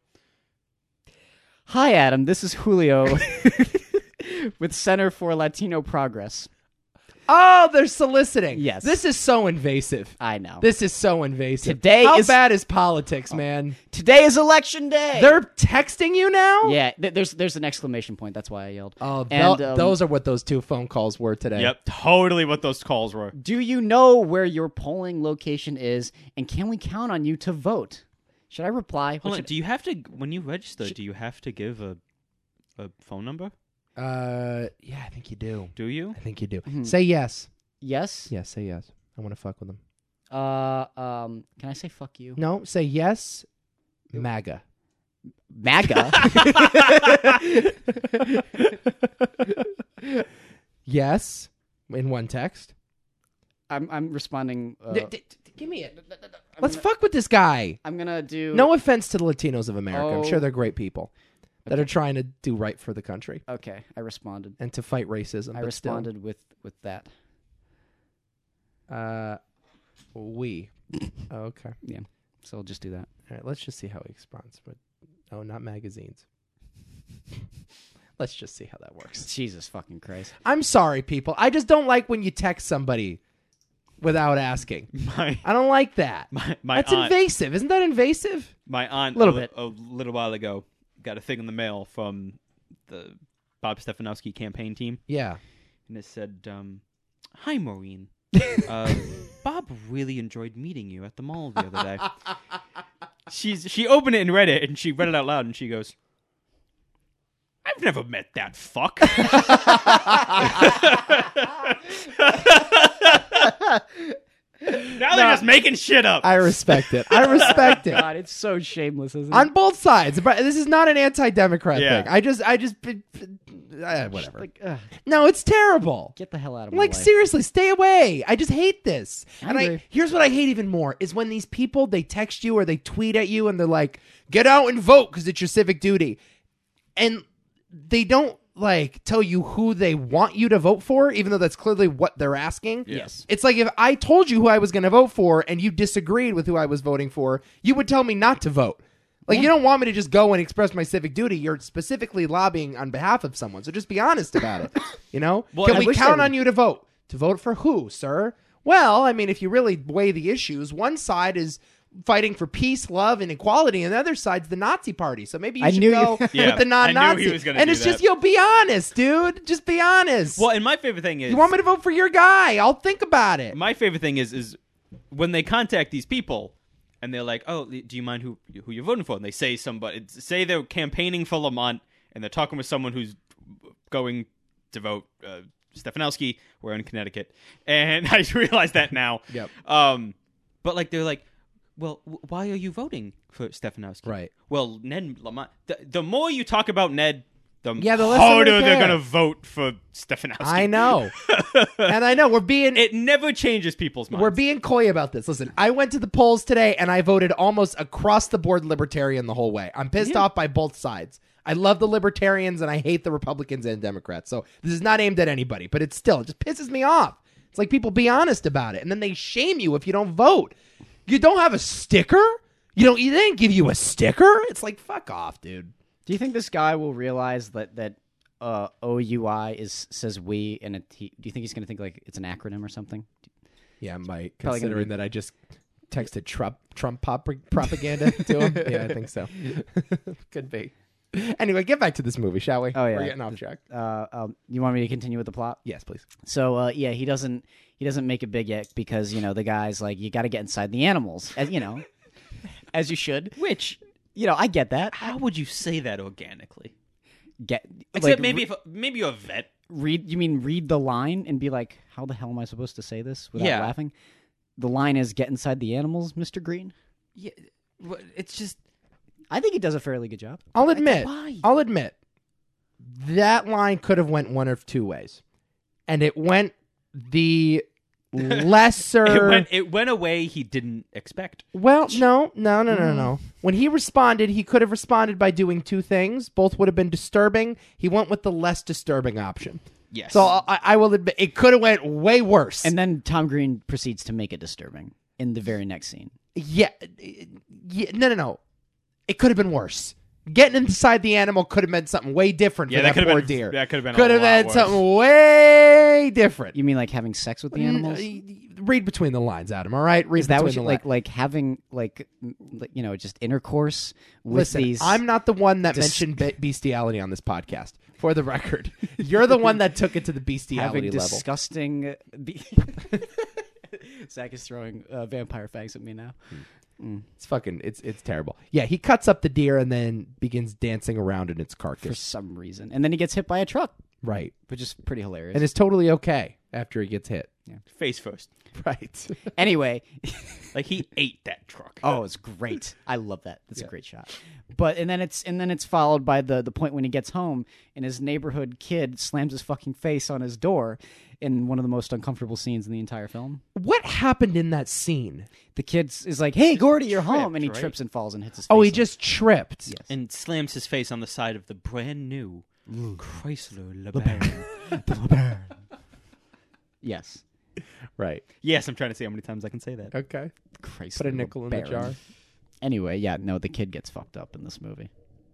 Hi Adam, this is Julio with Center for Latino Progress. Oh, they're soliciting. Yes. This is so invasive. I know. This is so invasive. Today How is- bad is politics, man? Today is election day. They're texting you now? yeah. Th- there's there's an exclamation point. That's why I yelled. Oh, And, tho- um, those are what those two phone calls were today. Yep, totally what those calls were. Do you know where your polling location is, and can we count on you to vote? Should I reply? What Hold on, should- do you have to when you register? Do you have to give a a phone number? Uh, yeah, I think you do. Do you? I think you do. Mhm. Say yes. Yes. Yes, say yes. I want to fuck with them. Uh, um, can I say fuck you? No, say yes. MAGA. MAGA. Yes, in one text. I'm I'm responding. Uh, D- d- d- give me it. I'm Let's gonna, fuck with this guy. I'm gonna do. No offense to the Latinos of America. I'm sure Oh. they're great people that are trying to do right for the country Okay, I responded. and to fight racism. I but still. responded with with that. Uh, we. Oh, okay. So I'll just do that. All right. Let's just see how he responds. But oh, not magazines. Let's just see how that works. Jesus fucking Christ. I'm sorry, people. I just don't like when you text somebody without asking. My I don't like that. my my That's aunt. invasive. Isn't that invasive? My aunt, Little a, bit. a little while ago, got a thing in the mail from the Bob Stefanowski campaign team, Yeah. and it said, um, "Hi, Maureen. uh, Bob really enjoyed meeting you at the mall the other day." She's she opened it and read it, and she read it out loud, and she goes, "I've never met that fuck." Now they're No. just making shit up. I respect it. I respect it. God, it's so shameless, isn't it? On both sides. But this is not an anti-Democrat Yeah. thing. I just, I just, uh, whatever. Like, ugh, No, it's terrible. get the hell out of my Like, life. seriously, stay away. I just hate this. I and I agree. here's what I hate even more is when these people, they text you or they tweet at you and they're like, get out and vote because it's your civic duty. And they don't like tell you who they want you to vote for, even though that's clearly what they're asking. Yes. It's like if I told you who I was going to vote for and you disagreed with who I was voting for, you would tell me not to vote. Like, you don't want me to just go and express my civic duty. You're specifically lobbying on behalf of someone. So just be honest about it. You know? Well, Can I we wish count they on you to vote? To vote for who, sir? Well, I mean, if you really weigh the issues, one side is fighting for peace, love, and equality, and the other side's the Nazi party. So maybe you I should knew go you- Yeah, with the I knew non-Nazi. he was gonna and do it's just, that. you'll be honest, dude. Just be honest. Well, and my favorite thing is You want me to vote for your guy? I'll think about it. my favorite thing is is when they contact these people and they're like, "Oh, do you mind who who you're voting for?" And they say somebody, say they're campaigning for Lamont, and they're talking with someone who's going to vote uh, Stefanowski. We're in Connecticut, and I just realized that now. Yep. Um, but like they're like, "Well, w- why are you voting for Stefanowski?" Right. Well, Ned Lamont. The, the more you talk about Ned, the, Yeah, the less they're harder gonna they're care. going to vote for Stefanowski. I know. And I know we're being It never changes people's minds. we're being coy about this. Listen, I went to the polls today and I voted almost across the board libertarian the whole way. I'm pissed Yeah. off by both sides. I love the libertarians and I hate the Republicans and Democrats. So this is not aimed at anybody, but it's still, it just pisses me off. It's like people be honest about it and then they shame you if you don't vote. You don't have a sticker? You don't, you didn't give you a sticker? It's like, fuck off, dude. Do you think this guy will realize that that uh, O U I is says we, and it, he, do you think he's going to think like it's an acronym or something? Yeah, Mike, Probably gonna considering be- that I just texted Trump Trump pop propaganda to him. Yeah, I think so. Could be. Anyway, get back to this movie, shall we? Oh, yeah. We're getting off track. Uh, um, you want me to continue with the plot? Yes, please. So uh, yeah, he doesn't he doesn't make it big yet because you know the guy's like you got to get inside the animals, as, you know, as you should. Which, You know, I get that. how would you say that organically? Get Except like, maybe re- if maybe you're a vet. read. You mean read the line and be like, how the hell am I supposed to say this without Yeah. laughing? The line is get inside the animals, Mister Green. Yeah, but it's just I think he does a fairly good job. I'll admit. why? I'll admit. That line could have went one of two ways. And it went the lesser it went it went away he didn't expect. Well, no, no, no, no, no. When he responded, he could have responded by doing two things. Both would have been disturbing. He went with the less disturbing option. Yes. So I, I will admit, it could have went way worse. And then Tom Green proceeds to make it disturbing in the very next scene. yeah, yeah, no, no, no. It could have been worse. Getting inside the animal could have meant something way different yeah, for that that, could poor have been deer. that could have been Could a have lot meant worse. something way different. You mean like having sex with the animals? Mm, Read between the lines, Adam. All right, read Is that between what you the like? lines. Like having like, m- like you know, just intercourse with Listen, these. I'm not the one that dis- mentioned be- bestiality on this podcast. For the record, you're the one that took it to the bestiality having level. disgusting. Be- Zach is throwing uh, vampire fags at me now. It's fucking. It's it's terrible. Yeah, he cuts up the deer and then begins dancing around in its For carcass. some reason, and then he gets hit by a truck, Right, which is pretty hilarious. and it's totally okay after he gets hit. Face first. Right. anyway, Like he ate that truck. oh, it's great. I love that. That's Yeah. a great shot. But and then it's and then it's followed by the the point when he gets home and his neighborhood kid slams his fucking face on his door in one of the most uncomfortable scenes in the entire film. What happened in that scene? The kid is like, "Hey, Gordy, you're home," and he right? trips and falls and hits his face. Oh, he on- just tripped. Yes. And slams his face on the side of the brand new Chrysler LeBaron. Yes. Right. Yes, I'm trying to see how many times I can say that. Okay. Chrysler Put a nickel in the LeBaron. jar. Anyway, yeah, no, the kid gets fucked up in this movie.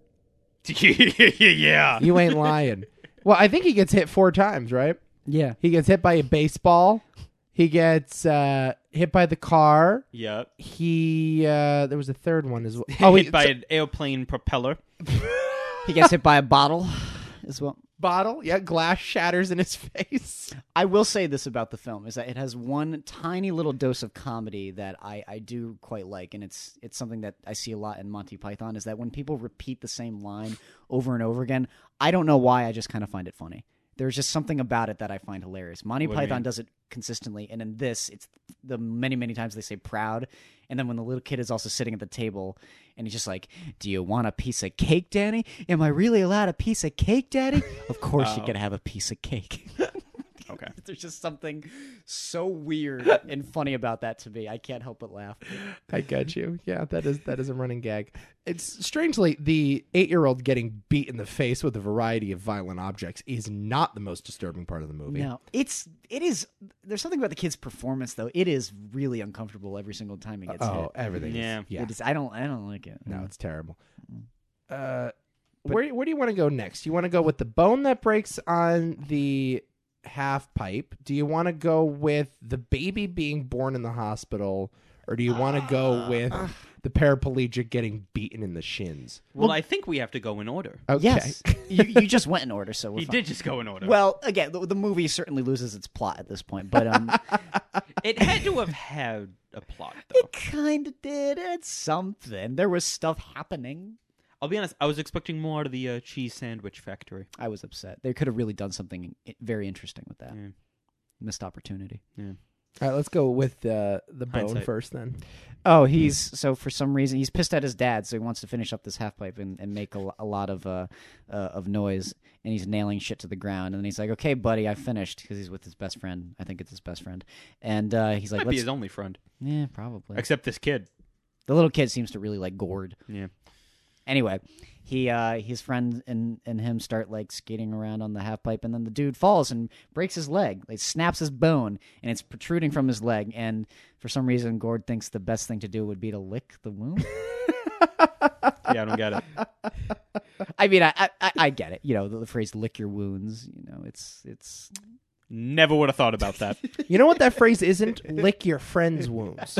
yeah. You ain't lying. Well, I think he gets hit four times, right? Yeah. He gets hit by a baseball. He gets uh, hit by the car. Yep. He uh, there was a third one as well. Oh, Oh, hit he, by so- an airplane propeller. He gets hit by a bottle as well. bottle. Yeah, glass shatters in his face. I will say this about the film is that it has one tiny little dose of comedy that I, I do quite like, and it's it's something that I see a lot in Monty Python, is that when people repeat the same line over and over again, I don't know why, I just kind of find it funny. There's just something about it that I find hilarious. Monty What do you Python mean? does it consistently, and in this, it's the many, many times they say proud, and then when the little kid is also sitting at the table, and he's just like, "Do you want a piece of cake, Danny? Am I really allowed a piece of cake, Daddy? Of course you Oh. can have a piece of cake." Okay. There's just something so weird and funny about that to me. I can't help but laugh. I get you. Yeah, that is that is a running gag. It's strangely the eight-year-old getting beat in the face with a variety of violent objects is not the most disturbing part of the movie. No, it's it is. There's something about the kid's performance though. It is really uncomfortable every single time he gets Oh, hit. everything. Yeah. Is, yeah. It is, I don't. I don't like it. No, it's terrible. Uh, where where do you want to go next? You want to go with the bone that breaks on the half pipe? Do you want to go with the baby being born in the hospital, or do you want to go with the paraplegic getting beaten in the shins? Well, I think we have to go in order. Okay. Yes, you, you just went in order, so we're You fine. did just go in order. Well, again, the, the movie certainly loses its plot at this point, but um, it had to have had a plot, though. it kind of did. It's something. There was stuff happening. I'll be honest. I was expecting more out of the uh, cheese sandwich factory. I was upset. They could have really done something i- very interesting with that. Yeah. Missed opportunity. Yeah. All right, let's go with uh, the bone Hindsight. first then. Oh, he's so for some reason he's pissed at his dad, so he wants to finish up this half pipe and, and make a, lo- a lot of uh, uh of noise, and he's nailing shit to the ground. And then he's like, "Okay, buddy, I finished," because he's with his best friend. I think it's his best friend, and uh, he's like, Might be "Let's." his only friend, Yeah, probably. except this kid. The little kid seems to really like Gord. Yeah. Anyway, he uh, his friend and, and him start like skating around on the half pipe, and then the dude falls and breaks his leg. Like snaps his bone, and it's protruding from his leg. And for some reason, Gord thinks the best thing to do would be to lick the wound. Yeah, I don't get it. I mean, I, I I get it. You know, the, the phrase "lick your wounds." You know, it's it's. Never would have thought about that. You know what that phrase isn't? Lick your friend's wounds.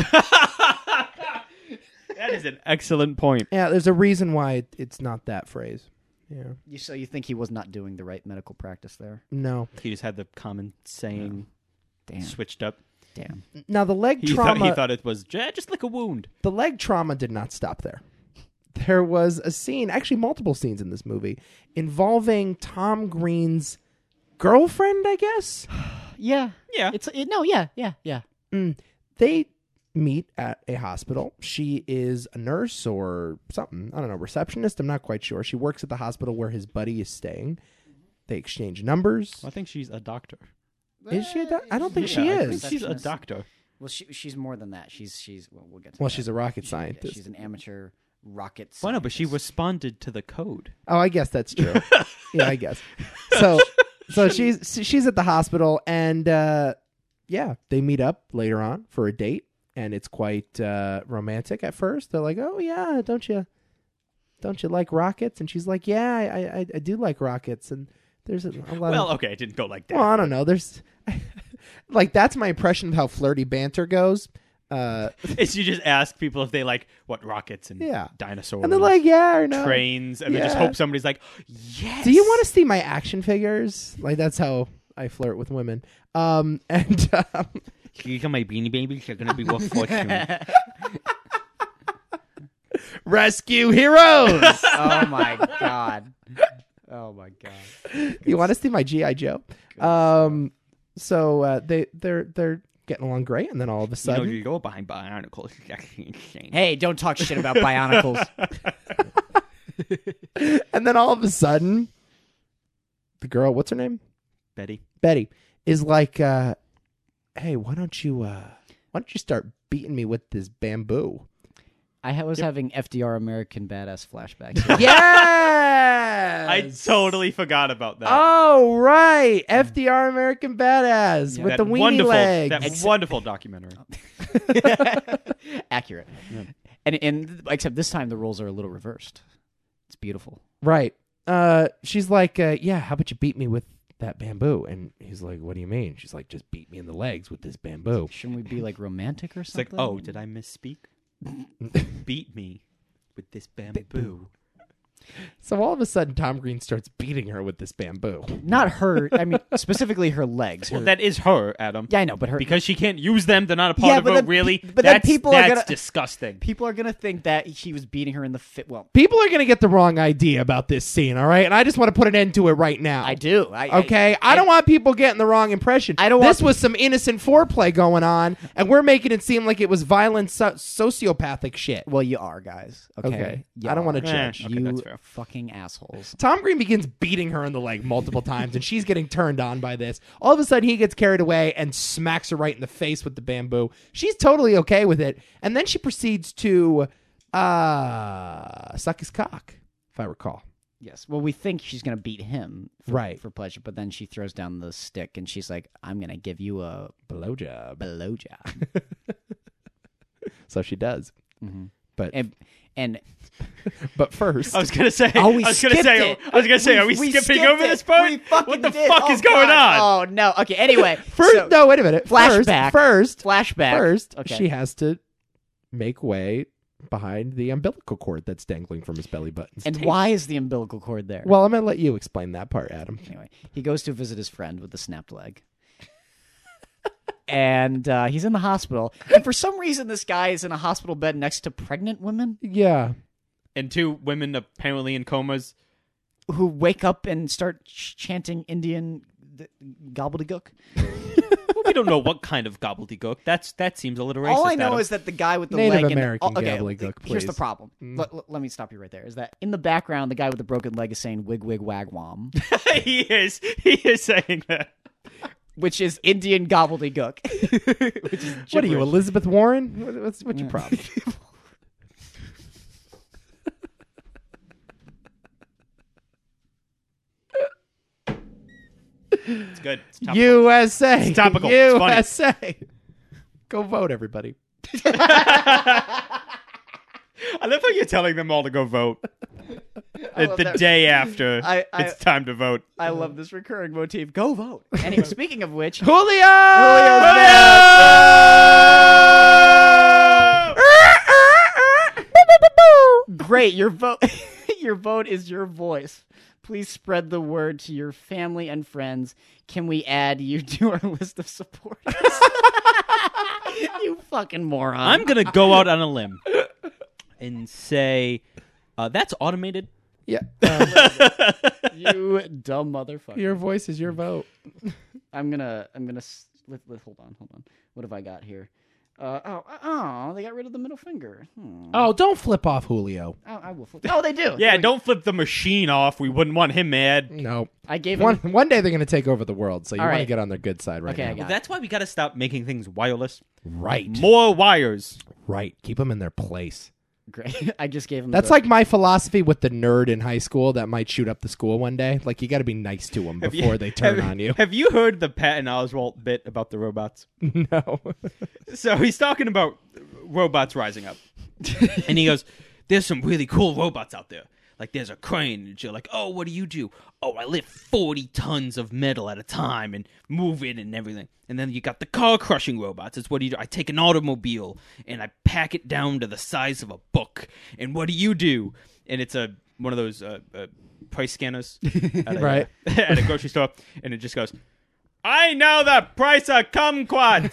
That is an excellent point. Yeah, there's a reason why it, it's not that phrase. Yeah. You, so you think he was not doing the right medical practice there? No. He just had the common saying Damn, switched up. damn. Now the leg He trauma thought, he thought it was "J- just like a wound. the leg trauma did not stop there. There was a scene, actually multiple scenes in this movie, involving Tom Green's girlfriend, I guess. Yeah, Yeah. It's it, no, yeah, yeah, yeah. Mm. They meet at a hospital. She is a nurse or something. I don't know, receptionist. I'm not quite sure. She works at the hospital where his buddy is staying. They exchange numbers. I think she's a doctor. Is she a doc- I don't think Yeah, she I is. think she's a Receptionist. doctor. Well, she she's more than that. She's she's well, we'll get to Well, that. she's a rocket She- scientist. yeah, she's an amateur rocket scientist. Well, no, but she responded to the code. Oh, I guess that's true. Yeah, I guess. So, so she's she's at the hospital, and uh, yeah, they meet up later on for a date, and it's quite uh, romantic at first. They're like, "Oh yeah, don't you, don't you like rockets?" And she's like, "Yeah, I I, I do like rockets." And there's a, a lot Well, of okay, it didn't go like that. well, I don't know. There's like that's my impression of how flirty banter goes. Uh, It's you just ask people if they like what rockets and Yeah. dinosaurs and they're like, "Yeah or no." trains, and they just Yeah. hope somebody's like, yes. Do you want to see my action figures? Like that's how I flirt with women. Um, and um, These are my beanie babies. They're gonna be worth fortune. rescue heroes. Oh my god. Oh my god. You want to see my G I Joe? Um, so uh, they they're they're getting along great, and then all of a You know, sudden, you go behind Bionicles. It's actually insane. Hey, don't talk shit about Bionicles. and then all of a sudden, the girl, what's her name? Betty. Betty, is like, uh, "Hey, why don't you uh, why don't you start beating me with this bamboo?" I ha- was having F D R American Badass flashbacks. here. Yes, I totally forgot about that. Oh right, F D R American Badass with that the weenie wonderful, legs. That wonderful documentary. Accurate. And and except this time the roles are a little reversed. It's beautiful. Right. Uh, she's like, uh, "Yeah, how about you beat me with that bamboo?" And he's like, "What do you mean?" She's like, "Just beat me in the legs with this bamboo." Shouldn't we be like romantic or It's like, something? oh, did I misspeak? Beat me with this bamboo. So all of a sudden, Tom Green starts beating her with this bamboo. Not her. I mean, specifically her legs. Well, Her- that is her, Adam. yeah, I know, but her Because she can't use them, they're not a part Yeah, of but her, then really. pe- but then that's, people are that's gonna- disgusting. people are gonna think that he was beating her in the fit. Well, People are gonna get the wrong idea about this scene, all right? And I just want to put an end to it right now. I do. I, Okay, I, don't want people getting the wrong impression. I don't This want- was some innocent foreplay going on, and we're making it seem like it was violent, so- sociopathic shit. Well, you are guys. Okay. Okay. You I don't wanna are. judge. Eh, okay, you that's fair. fucking assholes. Tom Green begins beating her in the leg multiple times, and she's getting turned on by this. All of a sudden, he gets carried away and smacks her right in the face with the bamboo. She's totally okay with it, and then she proceeds to uh, suck his cock, if I recall. Yes. Well, we think she's gonna beat him, for, Right. for pleasure, but then she throws down the stick and she's like, "I'm gonna give you a Blowjob. blowjob." So she does. mm-hmm. But And and but first, I was gonna say. Oh, we I was gonna skipped say. it. I was gonna say. Are we, we skipping skipped over it. this part? We fucking What the did. fuck Oh, is going God. on? Oh no. Okay. Anyway, first so, no, wait a minute. Flashback. First, first, flashback. first, Okay. she has to make way behind the umbilical cord that's dangling from his belly button. And why is the umbilical cord there? Well, I'm gonna let you explain that part, Adam. Anyway, he goes to visit his friend with the snapped leg. And uh, he's in the hospital. And for some reason, this guy is in a hospital bed next to pregnant women Yeah. And two women apparently in comas. who wake up and start ch- chanting Indian the gobbledygook. Well, we don't know what kind of gobbledygook. That's that seems a little racist. All I know Adam. is that the guy with the Native leg American and, oh, okay, gobbledygook, here's the please. problem. Let, let- let me stop you right there. Is that in the background, the guy with the broken leg is saying "wig wig wagwam," he is he is saying that. which is Indian gobbledygook. which is What are you, gibberish. Elizabeth Warren? What, what's what's your problem? It's good. It's topical. U S A. It's topical. It's U funny. S A. Go vote, everybody. I love how you're telling them all to go vote. love the that. day after I- I- it's time to vote. I love this recurring motif. Go vote. Anyway, speaking of which, Julio! great. Your vote. Your vote is your voice. Please spread the word to your family and friends. Can we add you to our list of supporters? You fucking moron. I'm gonna go out on a limb and say uh, that's automated. Yeah. Uh, you dumb motherfucker. your voice is your vote. I'm gonna. I'm gonna. s- Let, let, hold on. Hold on. What have I got here? Uh, oh, oh, they got rid of the middle finger. Hmm. Oh, don't flip off Julio. Oh, I will flip. Oh, they do. Yeah, There we- don't flip the machine off. We wouldn't want him mad. No. I gave him. One one day they're going to take over the world, so you All want to right. get on their good side right Okay, I now. got it. That's why we got to stop making things wireless. Right. More wires. Right. Keep them in their place. Great. I just gave him. That's the, like my philosophy with the nerd in high school that might shoot up the school one day. Like, you got to be nice to them Have before you- they turn have- on you. Have you heard the Patton Oswalt bit about the robots? No. So he's talking about robots rising up. And he goes, there's some really cool robots out there. Like, there's a crane. And you're like, oh, what do you do? Oh, I lift forty tons of metal at a time and move it and everything. And then you got the car crushing robots. It's what do you do? I take an automobile and I pack it down to the size of a book. And what do you do? And it's a one of those uh, uh, price scanners at a, Right. at a grocery store. And it just goes, I know the price of kumquats.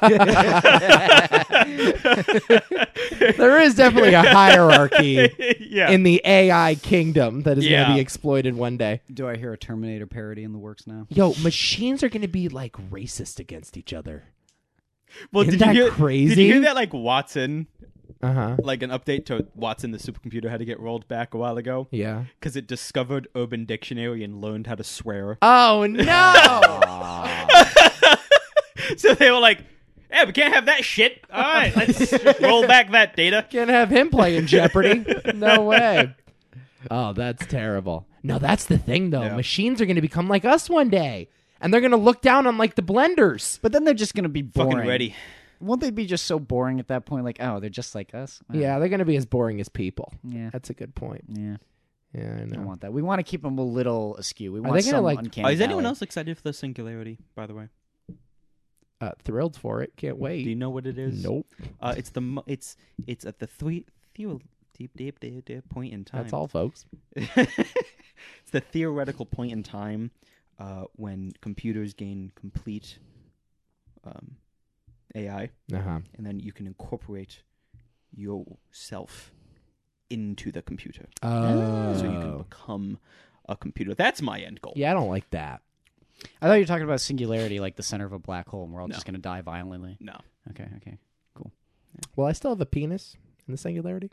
There is definitely a hierarchy Yeah. in the A I kingdom that is going Yeah. to be exploited one day. Do I hear a Terminator parody in the works now? Yo, machines are going to be like racist against each other. well, Isn't did that you hear, crazy? Did you hear that like Watson, Uh huh. like an update to Watson the supercomputer had to get rolled back a while ago Yeah. because it discovered Urban Dictionary and learned how to swear. Oh no! So they were like, "Yeah, we can't have that shit. All right, let's just roll back that data." Can't have him playing Jeopardy. No way. Oh, that's terrible. No, that's the thing though. Yeah. Machines are going to become like us one day, and they're going to look down on like the blenders. But then they're just going to be boring. Fucking ready. Won't they be just so boring at that point? Like, oh, they're just like us. Wow. Yeah, they're going to be as boring as people. Yeah. That's a good point. Yeah. Yeah, I I don't know. want that. We want to keep them a little askew. We want they gonna, some like- uncanny Oh, is anyone valley. else excited for the singularity? By the way, Uh, thrilled for it. Can't wait. do you know what it is? Nope. Uh, it's the mo- it's it's at the three theo- deep deep deep deep point in time. That's all, folks. It's the theoretical point in time uh, when computers gain complete um, A I, Uh huh. and then you can incorporate yourself into the computer, Oh. so you can become a computer. That's my end goal. Yeah, I don't like that. I thought you were talking about singularity, like the center of a black hole, and we're all No. just going to die violently. No, Okay, okay. Well, I still have a penis in the singularity.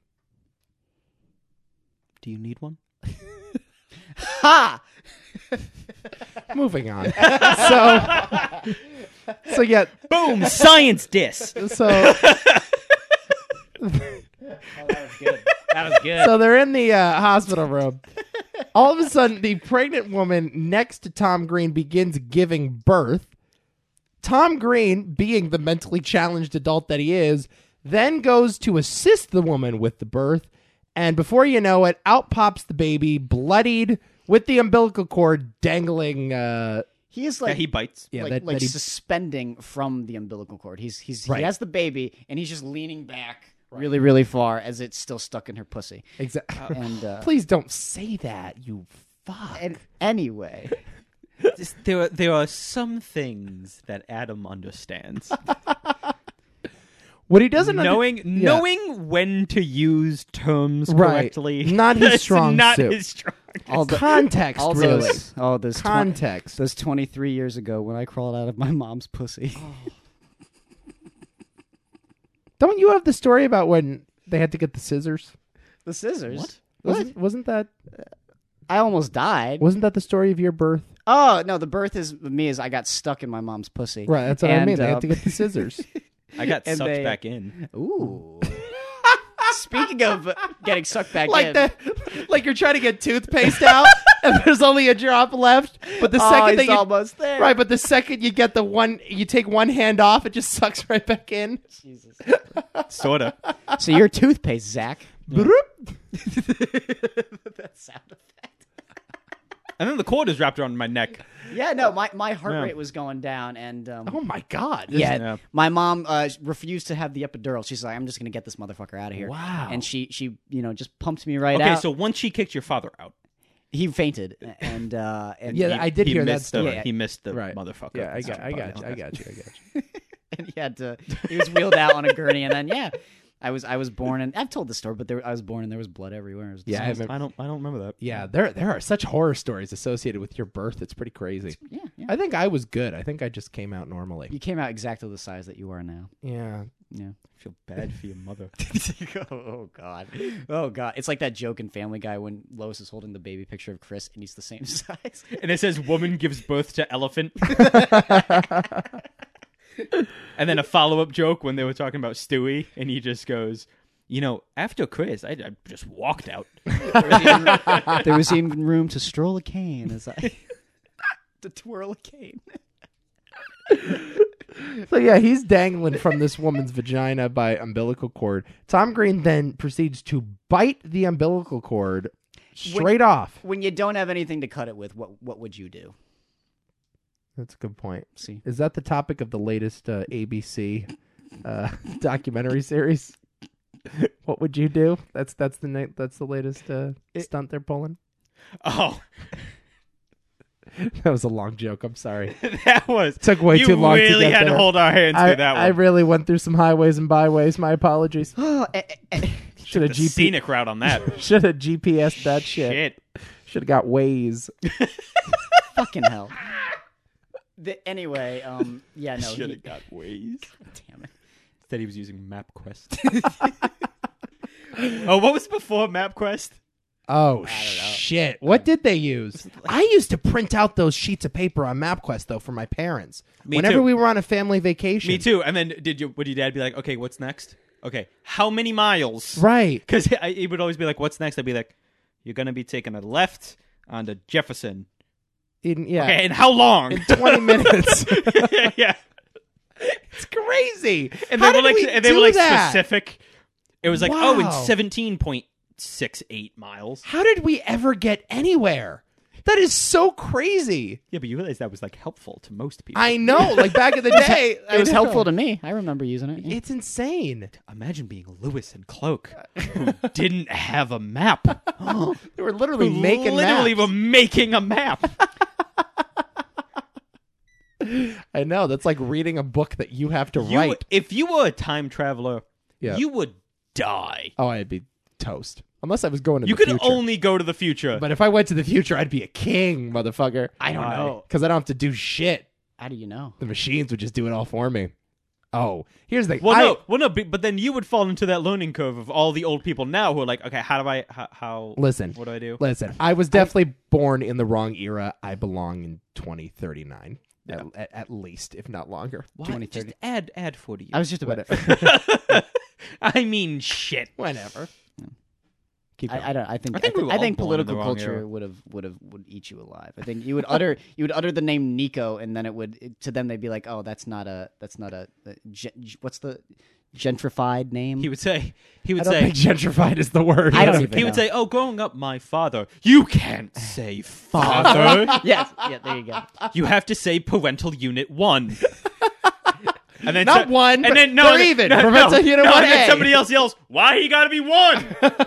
do you need one? Ha! Moving on. so, so yeah, Boom! Science diss. so That was good. so they're in the uh, hospital room. All of a sudden, the pregnant woman next to Tom Green begins giving birth. Tom Green, being the mentally challenged adult that he is, then goes to assist the woman with the birth. And before you know it, out pops the baby, bloodied, with the umbilical cord dangling. Uh, He is Yeah, like he bites. yeah, like, that, like that he, suspending from the umbilical cord. He's he's Right. he has the baby and he's just leaning back really really far as it's still stuck in her pussy. exa- And uh, Please don't say that, you fuck. and anyway, Just- there are there are some things that Adam understands. What he doesn't under- knowing Yeah. knowing when to use terms Right. correctly, Not his That's strong not suit. his strong all the Context, all really. those, oh, those twen- Context. those twenty-three years ago when I crawled out of my mom's pussy. Don't you have the story about when they had to get the scissors? The scissors. What? Wasn't, wasn't that I almost died. wasn't that the story of your birth? Oh no, the birth is me is I got stuck in my mom's pussy. Right, that's what I And, mean. They um, had to get the scissors. I got And sucked they- back in. Ooh. Speaking of getting sucked back like in, the, like you're trying to get toothpaste out, and there's only a drop left. But the oh, second he's that you almost there. right, but the second you get the one, you take one hand off, it just sucks right back in. Jesus. Sorta. So your toothpaste, Zach. Bloop. That sound effect. And then the cord is wrapped around my neck. Yeah, no, my, my heart Yeah. rate was going down, and um, Oh my god! yeah, Yeah. my mom uh, refused to have the epidural. She's like, "I'm just gonna get this motherfucker out of here." Wow. And she she you know just pumped me right Okay, out. so once she kicked your father out, he fainted, and uh, and Yeah, he, I did he hear that missed the, story. Yeah. He missed the Right. motherfucker. Yeah, I That's got, what I the got, you, podcast I is. got you, I got you. and he had to he was wheeled out on a gurney, and then yeah, I was I was born, and I've told the story, but there I was born and there was blood everywhere. It was Yeah, I disgusting. remember- I don't. I don't remember that. Yeah, there there are such horror stories associated with your birth. It's pretty crazy. yeah, yeah. I think I was good. I think I just came out normally. You came out exactly the size that you are now. Yeah. Yeah. I feel bad for your mother. oh, oh god. Oh god. It's like that joke in Family Guy when Lois is holding the baby picture of Chris and he's the same size. And it says woman gives birth to elephant. And then a follow-up joke when they were talking about Stewie, and he just goes, you know, after Chris, I, I just walked out. there, was even, there was even room to stroll a cane as I to twirl a cane. So yeah, he's dangling from this woman's vagina by umbilical cord. Tom Green then proceeds to bite the umbilical cord straight off. When you don't have anything to cut it with, what what would you do? That's a good point. See. Is that the topic of the latest uh, A B C uh, documentary series? What would you do? That's that's the na- that's the latest uh, stunt they're pulling. Oh, That was a long joke. I'm sorry. that was Took way you too long to really get had there. to hold our hands I, through that one. I really went through some highways and byways. My apologies. Oh, eh, eh, eh. Should have the G P scenic route on that. should have G P S'd that shit. Shit. Should have got Waze. Fucking hell. The, anyway, um, yeah, no. Should He, have got Waze. damn it. Instead, he was using MapQuest. Oh, what was before MapQuest? Oh shit! What did they use? I used to print out those sheets of paper on MapQuest though for my parents. Me Whenever too. we were on a family vacation. Me too. And then did you? Would your dad be like, "Okay, what's next? Okay, how many miles?" Right. Because he would always be like, "What's next?" I'd be like, "You're gonna be taking a left onto Jefferson." In, yeah. Okay, and how long? In twenty minutes. Yeah. It's crazy. And How they were did like, we and they do were like that? specific. It was like, oh, in Wow. seventeen point six eight miles. How did we ever get anywhere? That is so crazy. Yeah, but you realize that was like helpful to most people. I know. Like back in the day, It was helpful to me. I remember using it. yeah. It's insane. Imagine being Lewis and Cloak, who didn't have a map. They were literally Who making literally maps. were making a map. I know. That's like reading a book that you have to You, write. if you were a time traveler, Yeah. you would die. Oh, I'd be toast. Unless I was going to You the could future. only go to the future. But if I went to the future, I'd be a king, motherfucker. I don't Why? know. Because I don't have to do shit. How do you know? The machines would just do it all for me. Oh, here's the well, I- no, well, no, but but then you would fall into that learning curve of all the old people now who are like, okay, how do I, how, how Listen. what do I do? Listen, I was definitely born in the wrong era. I belong in twenty thirty-nine. Yeah. At, at, at least, if not longer. Why? twenty Just thirty. add add forty years. I was just about. Whatever. I mean, shit. Whenever. Keep going. I, I don't. I think. I think we were I all think born in the political wrong culture era. would have would have would eat you alive. I think you would utter you would utter the name Nico, and then it would it, to them they'd be like, oh, that's not a that's not a, a gen, what's the gentrified name? He would say, he I would don't say, think gentrified is the word. I don't Yes. even he would know. say, oh, growing up, my father. You can't say father. yes. Yeah. There you go. You have to say parental unit one. And then Not so- one, and but then no, they're no, even. No, Parental no, unit no, one and then A. somebody else yells, "Why he gotta be one?"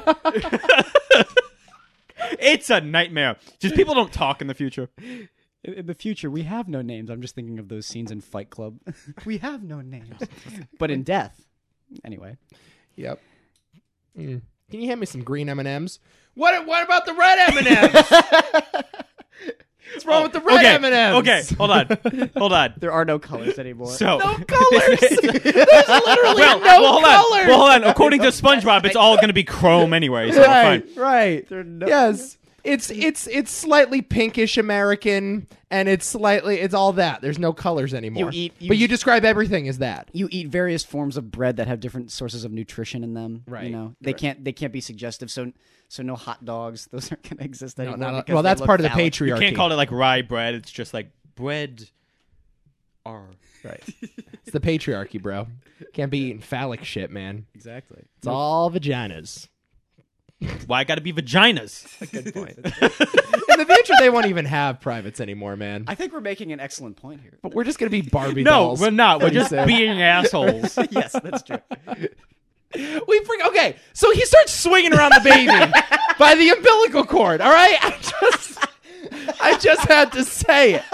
It's a nightmare. Just people don't talk in the future. In, in the future, we have no names. I'm just thinking of those scenes in Fight Club. We have no names, but in death, anyway. Yep. Mm. Can you hand me some green M and M's? What what about the red M and M's? What's wrong with the red okay, M and M's? Okay, hold on, hold on. There are no colors anymore. So No colors. There's literally well, no well, hold colors. on. Well, hold on. According to SpongeBob, it's all going to be chrome anyway. So right, fine. right. There are no- Yes. It's it's it's slightly pinkish American, and it's slightly it's all that. There's no colors anymore. You eat- you- but you describe everything as that. You eat various forms of bread that have different sources of nutrition in them. Right. You know, they can't they can't be suggestive. So so no hot dogs. Those aren't going to exist No, anymore. not a- because well, they that's look part of the phallic. patriarchy. You can't call it like rye bread. It's just like bread. R. Right. It's the patriarchy, bro. Can't be eating phallic shit, man. Exactly. It's all vaginas. Why got to be vaginas? Good point. In the future, they won't even have privates anymore, man. I think we're making an excellent point here. But we're just gonna be Barbie No, dolls. we're not. We're pretty just soon. being assholes. Yes, that's true. We freak. Okay, so he starts swinging around the baby by the umbilical cord. All right, I just, I just had to say it.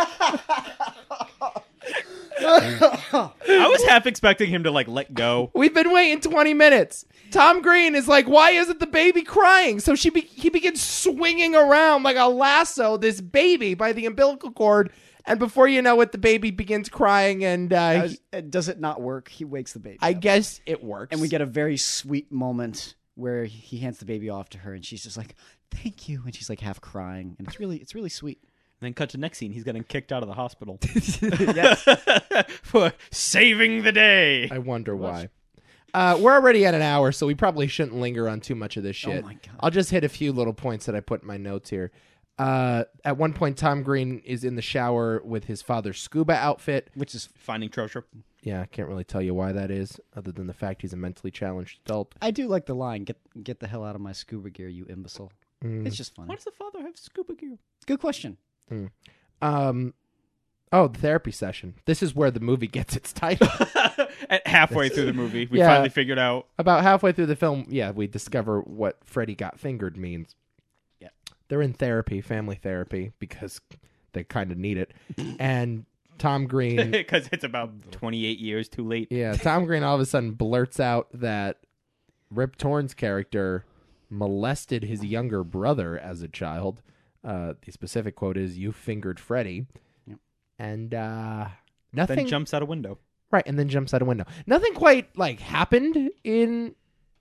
I was half expecting him to like let go. We've been waiting twenty minutes. Tom Green is like, why isn't the baby crying? So she be- he begins swinging around like a lasso this baby by the umbilical cord, and before you know it, the baby begins crying, and uh, he- Uh, Does it not work? He wakes the baby I up. guess it works. And we get a very sweet moment where he hands the baby off to her, and she's just like, "Thank you," and she's like half crying, and it's really, it's really sweet. And then cut to next scene. He's getting kicked out of the hospital Yes. for saving the day. I wonder why. Uh, we're already at an hour, so we probably shouldn't linger on too much of this shit. Oh my God. I'll just hit a few little points that I put in my notes here. Uh, at one point, Tom Green is in the shower with his father's scuba outfit. Which is, Finding treasure. Yeah, I can't really tell you why that is, other than the fact he's a mentally challenged adult. I do like the line, "Get get the hell out of my scuba gear, you imbecile." Mm. It's just funny. Why does the father have scuba gear? Good question. Um, oh, the therapy session. This is where the movie gets its title. At halfway through the movie, we Yeah. finally figured out. About halfway through the film, yeah, we discover what Freddy got fingered means. Yeah. They're in therapy, family therapy, because they kind of need it. And Tom Green, Because it's about twenty-eight years too late. yeah, Tom Green all of a sudden blurts out that Rip Torn's character molested his younger brother as a child. Uh, the specific quote is, "You fingered Freddy." Yep. And uh, nothing... Then jumps out a window. Right, and then jumps out a window. Nothing quite like happened in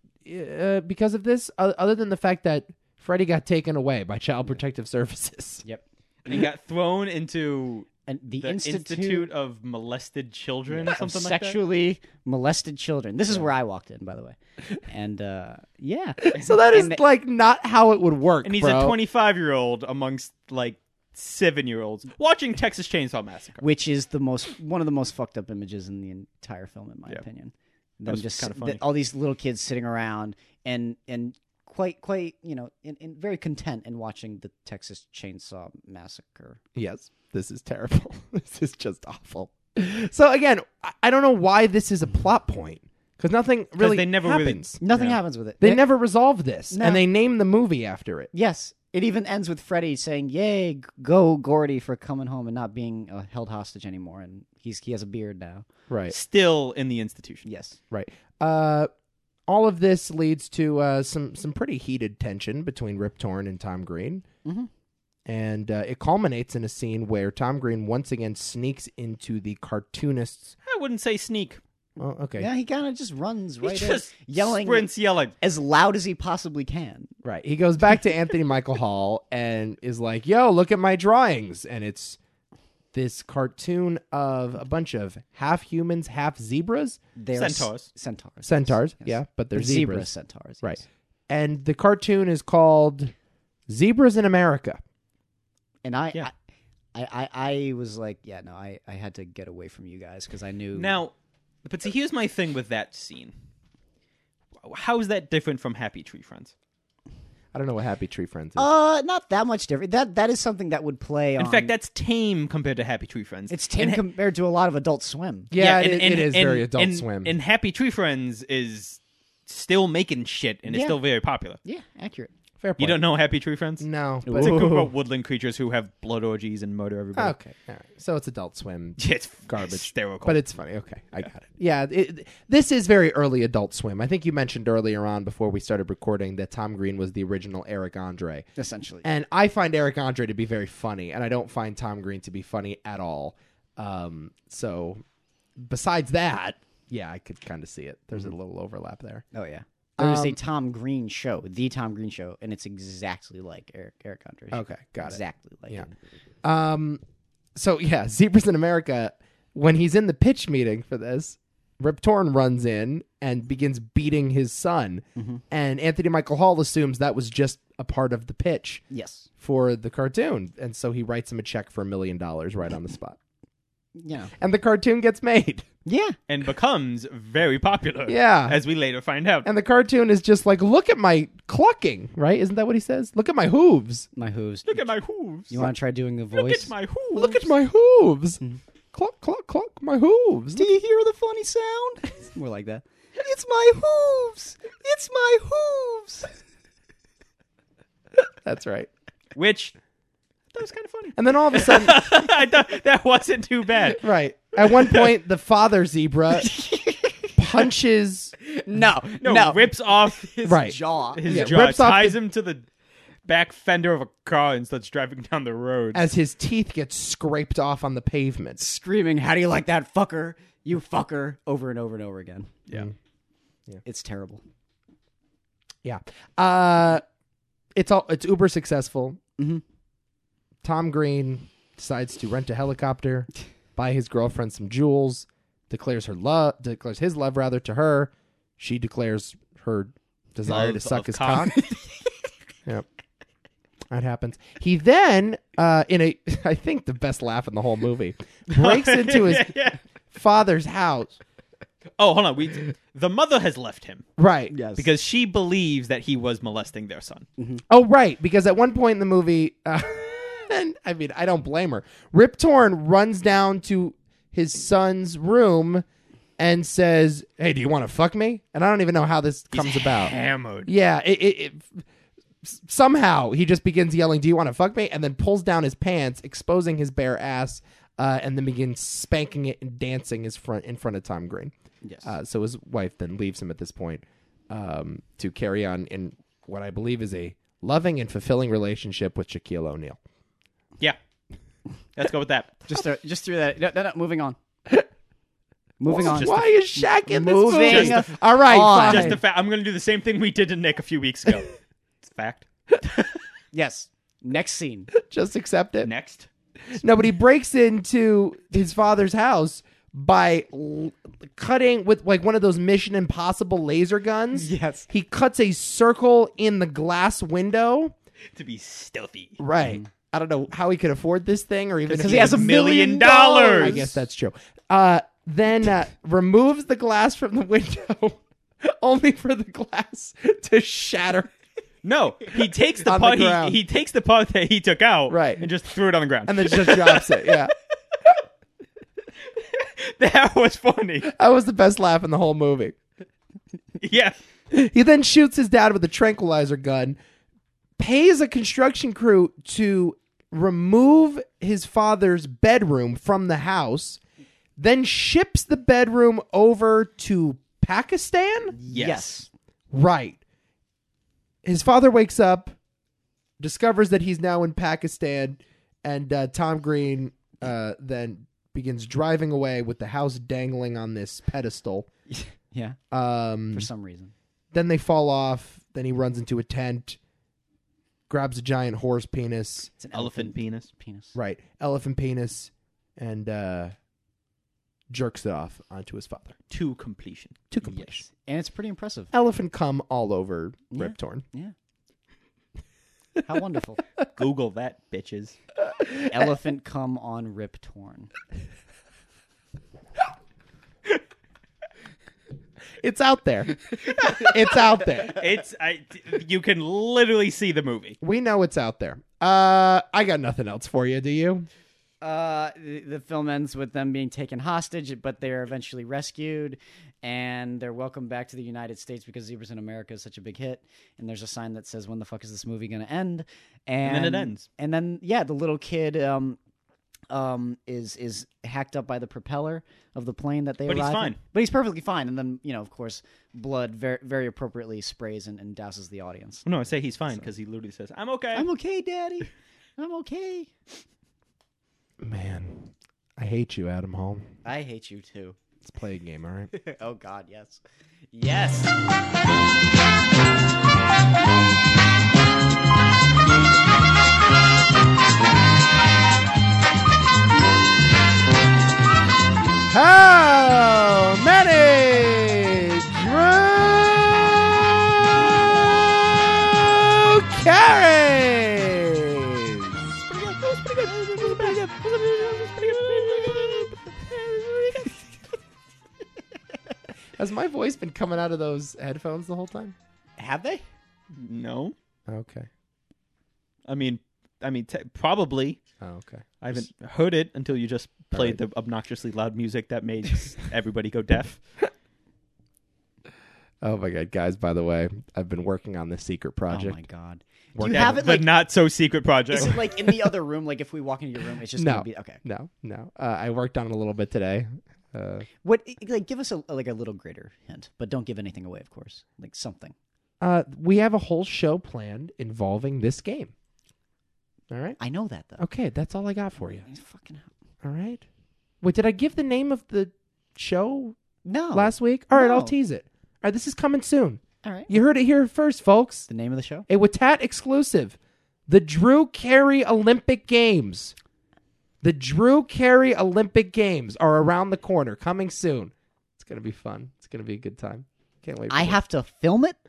uh, because of this, uh, other than the fact that Freddy got taken away by Child Protective Services. Yep. And he got thrown into And the, the Institute, Institute of Molested Children or of something like that. Sexually Molested Children. This is where I walked in, by the way. And uh, yeah. So that is And the- like not how it would work. And he's bro. a twenty-five-year-old amongst like seven-year-olds watching Texas Chainsaw Massacre. which is the most one of the most fucked up images in the entire film, in my Yeah. opinion. That Them was just kinda the- funny. all these little kids sitting around and and quite quite you know in, in very content in watching the Texas Chainsaw Massacre. Yes, this is terrible. This is just awful. So again, I- I don't know why this is a plot point because nothing really they never really- happens. Nothing Yeah. happens with it. They It- never resolve this, No. and they name the movie after it. Yes, it even ends with Freddy saying, "Yay, g- go Gordy for coming home and not being uh, held hostage anymore." And he's he has a beard now. Right. Still in the institution. Yes. Right. Uh, all of this leads to uh, some some pretty heated tension between Rip Torn and Tom Green, Mhm. and uh, it culminates in a scene where Tom Green once again sneaks into the cartoonist's. I wouldn't say sneak. Oh, okay. Yeah, he kind of just runs He right in, just yelling sprints yelling. as loud as he possibly can. Right. He goes back to Anthony Michael Hall and is like, "Yo, look at my drawings," and it's this cartoon of a bunch of half humans, half zebras, They're s- Centaurs. Centaurs. centaurs. yes. Yeah, but they're Zebra zebras. centaurs. Right. yes. And the cartoon is called Zebras in America. And I, Yeah. I, I, I was like, yeah, no, I, I had to get away from you guys because I knew. Now, but see, here's my thing with that scene. How is that different from Happy Tree Friends? I don't know what Happy Tree Friends is. uh, not that much different. That that is something that would play. In on, fact, that's tame compared to Happy Tree Friends. it's tame And ha- compared to a lot of Adult Swim. yeah, and- it, and- it is and- very Adult and- Swim. And Happy Tree Friends is still making shit and it's Yeah. still very popular. Yeah, accurate. Fair point. You don't know Happy Tree Friends? No, but It's a Ooh. group of woodland creatures who have blood orgies and murder everybody. okay. All right. So it's Adult Swim. It's Garbage. hysterical. But it's funny. Okay, I got it. Yeah, it, this is very early Adult Swim. I think you mentioned earlier on before we started recording that Tom Green was the original Eric Andre. Essentially. And I find Eric Andre to be very funny, and I don't find Tom Green to be funny at all. Um, so besides that, yeah, I could kind of see it. There's a little overlap there. Oh yeah. There's a Um, Tom Green show, the Tom Green show, and it's exactly like Eric Eric Andre's. show. Okay, got it. Exactly like Yeah. it. Um, so yeah, Zebras in America. When he's in the pitch meeting for this, Rip Torn runs in and begins beating his son, Mm-hmm. and Anthony Michael Hall assumes that was just a part of the pitch Yes. for the cartoon, and so he writes him a check for a million dollars right on the spot, Yeah. and the cartoon gets made. Yeah. and becomes very popular. Yeah. As we later find out. And the cartoon is just like, look at my clucking, right? Isn't that what he says? Look at my hooves. My hooves. Look at my hooves. You want to try doing a Look voice? at my hooves. Look at my hooves. Cluck, cluck, cluck, my hooves. Do you hear the funny sound? More like that. It's my hooves. It's my hooves. That's right. Which, that was kind of funny. And then all of a sudden, I thought that wasn't too bad. right. At one point, the father zebra punches. No. No, No. rips off his Right. jaw. his Yeah, jaw, rips off ties the- him to the back fender of a car and starts driving down the road. As his teeth get scraped off on the pavement. Screaming, "How do you like that, fucker? You fucker!" over and over and over again. yeah. It's terrible. Yeah. Uh, it's all. It's uber successful. Mhm. Tom Green decides to rent a helicopter, buy his girlfriend some jewels, declares her love, declares his love rather to her. She declares her desire Love to suck of his cock. cock. Yep. That happens. He then, uh, in a, I think the best laugh in the whole movie, breaks into his Yeah, yeah. father's house. Oh, hold on. We the mother has left him Right. Yes. because she believes that he was molesting their son. Oh, right. Because at one point in the movie, uh, and I mean, I don't blame her. Rip Torn runs down to his son's room and says, "Hey, do you want to fuck me?" And I don't even know how this comes He's about. Hammered. Yeah, it, it, it somehow he just begins yelling, "Do you want to fuck me?" and then pulls down his pants, exposing his bare ass, uh, and then begins spanking it and dancing his front in front of Tom Green. Yes. Uh, so his wife then leaves him at this point um, to carry on in what I believe is a loving and fulfilling relationship with Shaquille O'Neal. Yeah. Let's go with that. just throw, just threw that. No, no, no, moving on. Moving on. Why is Shaq in this Moving movie? Just All right, on. fine. Just the fact. I'm going to do the same thing we did to Nick a few weeks ago. It's a fact. Yes. Next scene. Just accept it. Next. No, but he breaks into his father's house by l- cutting with like one of those Mission Impossible laser guns. Yes. He cuts a circle in the glass window. To be stealthy. Right. I don't know how he could afford this thing, or even if Because he has a million dollars. I guess that's true. Uh, then uh, removes the glass from the window, only for the glass to shatter. No, he takes the On the part he, ground. he takes the part that he took out, Right. and just threw it on the ground. And then just drops it. Yeah. That was funny. That was the best laugh in the whole movie. Yeah. He then shoots his dad with a tranquilizer gun, pays a construction crew to remove his father's bedroom from the house, then ships the bedroom over to Pakistan? Yes. Right. His father wakes up, discovers that he's now in Pakistan, and uh, Tom Green uh, then begins driving away with the house dangling on this pedestal. Yeah. Um, For some reason. then they fall off. Then he runs into a tent, grabs a giant horse penis, It's an Elephant penis. Penis. right, elephant penis, and uh, jerks it off onto his father To completion. to completion. Yes. And it's pretty impressive. Elephant cum all over Yeah. Rip Torn. Yeah. How wonderful. Google that, bitches. Elephant come on Rip Torn. It's out there. It's out there. It's I. You can literally see the movie. We know it's out there. Uh, I got nothing else for you. Do you? Uh, the, the film ends with them being taken hostage, but they're eventually rescued, and they're welcomed back to the United States because Zebras in America is such a big hit. And there's a sign that says, "When the fuck is this movie gonna end?" And, And then it ends. And then yeah, the little kid um, um, is is hacked up by the propeller of the plane that they But he's arrive in. fine. But he's perfectly fine. And then you know, of course, blood very very appropriately sprays and, and douses the audience. No, I say he's fine because he literally says, "I'm okay." I'm okay, Daddy. I'm okay. Man, I hate you, Adam Hall. I hate you too. Let's play a game, all right? Oh God, yes, yes. How many Drew carries? Has my voice been coming out of those headphones the whole time? Have they? No, Okay. I mean, I mean, t- probably. Oh, okay. I haven't heard it until you just played the obnoxiously loud music that made everybody go deaf. Oh my God, guys! By the way, I've been working on this secret Oh project. my God. Do Work you That- have it the like? not so secret project. Is it like in the other room? Like if we walk into your room, it's just No. gonna be okay. No, no. Uh, I worked on it a little bit today. Uh, What? Like, give us a like a little greater hint, but don't give anything away, of course. Like something. uh, we have a whole show planned involving this game. All right. I know that though. Okay, that's all I got for you. He's fucking hell. All right. Wait, did I give the name of the show No. last week? All right, I'll No. tease it. All right, this is coming soon. All right. You heard it here first, folks. The name of the show? A Watat exclusive. The Drew Carey Olympic Games. The Drew Carey Olympic Games are around the corner, coming soon. It's going to be fun. It's going to be a good time. Can't wait for I it. have to film it.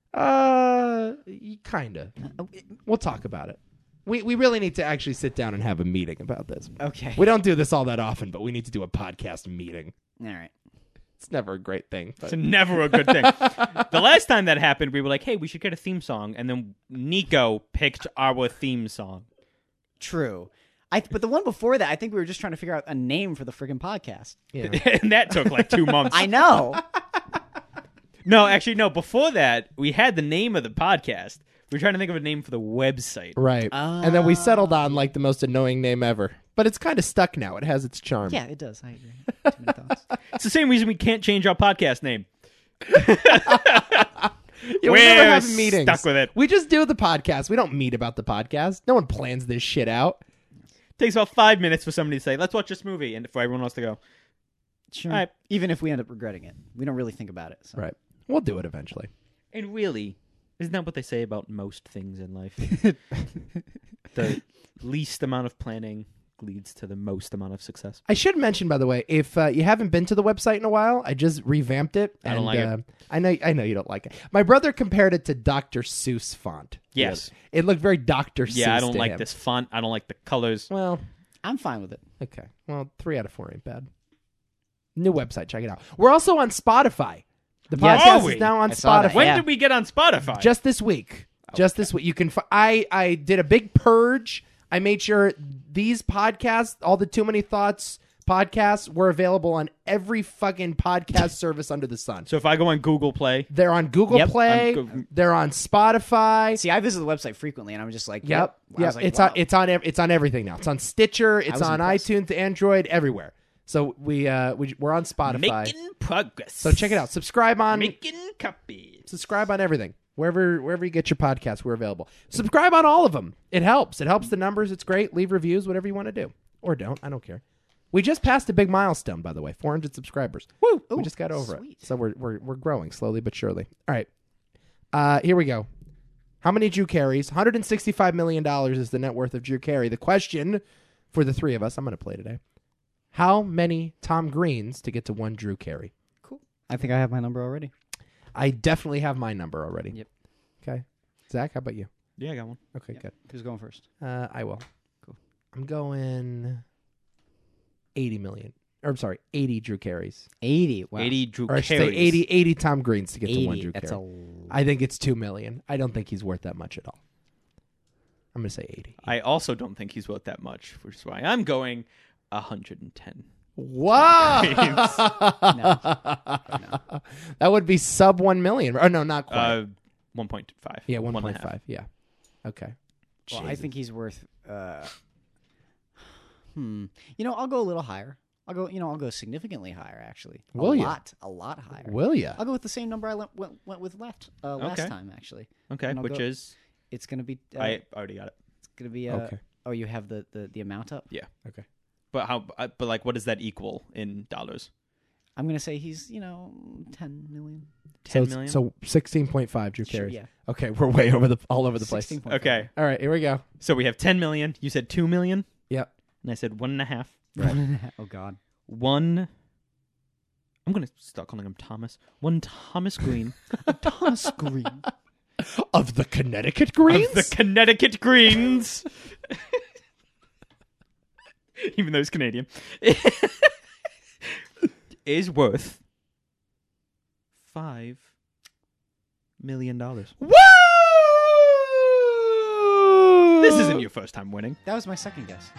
Uh, kind of. Uh, We'll talk about it. We we really need to actually sit down and have a meeting about this. Okay. We don't do this all that often, but we need to do a podcast meeting. All right. It's never a great thing. But. It's never a good thing. The last time that happened, we were like, hey, we should get a theme song. And then Nico picked our theme song. True. I but the one before that, I think we were just trying to figure out a name for the friggin' podcast. Yeah. And that took like two months. I know. No, actually, no. Before that, we had the name of the podcast. We were trying to think of a name for the website. Right. And then we settled on like the most annoying name ever. But it's kind of stuck now. It has its charm. Yeah, it does. I agree. Too many thoughts. It's the same reason we can't change our podcast name. Yeah, we We're never have meetings. stuck with it. We just do the podcast. We don't meet about the podcast. No one plans this shit out. Takes about five minutes for somebody to say, let's watch this movie, and for everyone else to go, Sure. All right. Even if we end up regretting it, we don't really think about it. So. Right. We'll do it eventually. and really, isn't that what they say about most things in life? The least amount of planning leads to the most amount of success. I should mention, by the way, if uh, you haven't been to the website in a while, I just revamped it. I don't and, like it. uh, I know, I know you don't like it. My brother compared it to Doctor Seuss font. Yes. Yeah, it looked very Doctor Seuss. Yeah, I don't to like him. this font. I don't like the colors. Well, I'm fine with it. okay. Well, three out of four ain't bad. New website. Check it out. We're also on Spotify. The Yes. podcast Are we? is now on I saw that. Spotify. When Yeah. did we get on Spotify? Just this week. Just this week. You can. F- I I did a big purge. I made sure these podcasts, all the Too Many Thoughts podcasts, were available on every fucking podcast service under the sun. So if I go on Google Play, They're on Google Yep. Play. On Go- They're on Spotify. See, I visit the website frequently, and I'm just like, Yep. I Yep. was like, it's wow. on. It's on. ev- It's on everything now. It's on Stitcher. It's was on impressed. iTunes, Android, everywhere. So we uh we we're on Spotify. making progress. So check it out. Subscribe on. Making copies. Subscribe on everything. Wherever wherever you get your podcasts, we're available. Subscribe on all of them. It helps. It helps the numbers. It's great. Leave reviews, whatever you want to do. Or don't. I don't care. We just passed a big milestone, by the way. four hundred subscribers. Woo! we Ooh, just got over sweet. it. So we're, we're, we're growing slowly but surely. All right. Uh, here we go. How many Drew Carries? one hundred sixty-five million dollars is the net worth of Drew Carey. The question for the three of us, I'm going to play today. How many Tom Greens to get to one Drew Carey? Cool. I think I have my number already. I definitely have my number already. Yep. Okay. Zach, how about you? Yeah, I got one. Okay, Yep. good. Who's going first? Uh, I will. Cool. I'm going eighty million. Or I'm sorry, eighty Drew Carries. eighty. Wow. eighty Drew Or I should say Carries. eighty, eighty Tom Greens to get eighty. to one Drew That's Carey. a. I think it's two million. I don't think he's worth that much at all. I'm gonna say eighty. I also don't think he's worth that much, which is why I'm going one hundred ten. Wow. No. That would be sub one million. Oh no, not quite. Uh, one point five. yeah, one and a point half. five. Yeah. Okay. Well, I Jesus. think he's worth. Uh, hmm. You know, I'll go a little higher. I'll go. You know, I'll go significantly higher. Actually, a Will ya? lot, a lot higher. Will ya? I'll go with the same number I went, went, went with left uh, last Okay. time. Actually, Okay, And I'll which go- is it's gonna be. Uh, I already got it. it's gonna be. Uh, Okay. Oh, you have the, the, the amount up. Okay. But how? uh, But like, what does that equal in dollars? I'm gonna say he's you know ten million. So Ten it's- million. so sixteen point five Drew Sure, Carey. yeah. Okay, we're way over the all over the place. sixteen point five. Okay, All right, here we go. so we have ten million. You said two million, Yep. and I said one and a half. Oh God. One. I'm gonna start calling him Thomas. One Thomas Green Thomas Green. Of the Connecticut Greens? of the Connecticut Greens. Even though he's Canadian, is worth five million dollars. Woo! This isn't your first time winning. That was my second guess.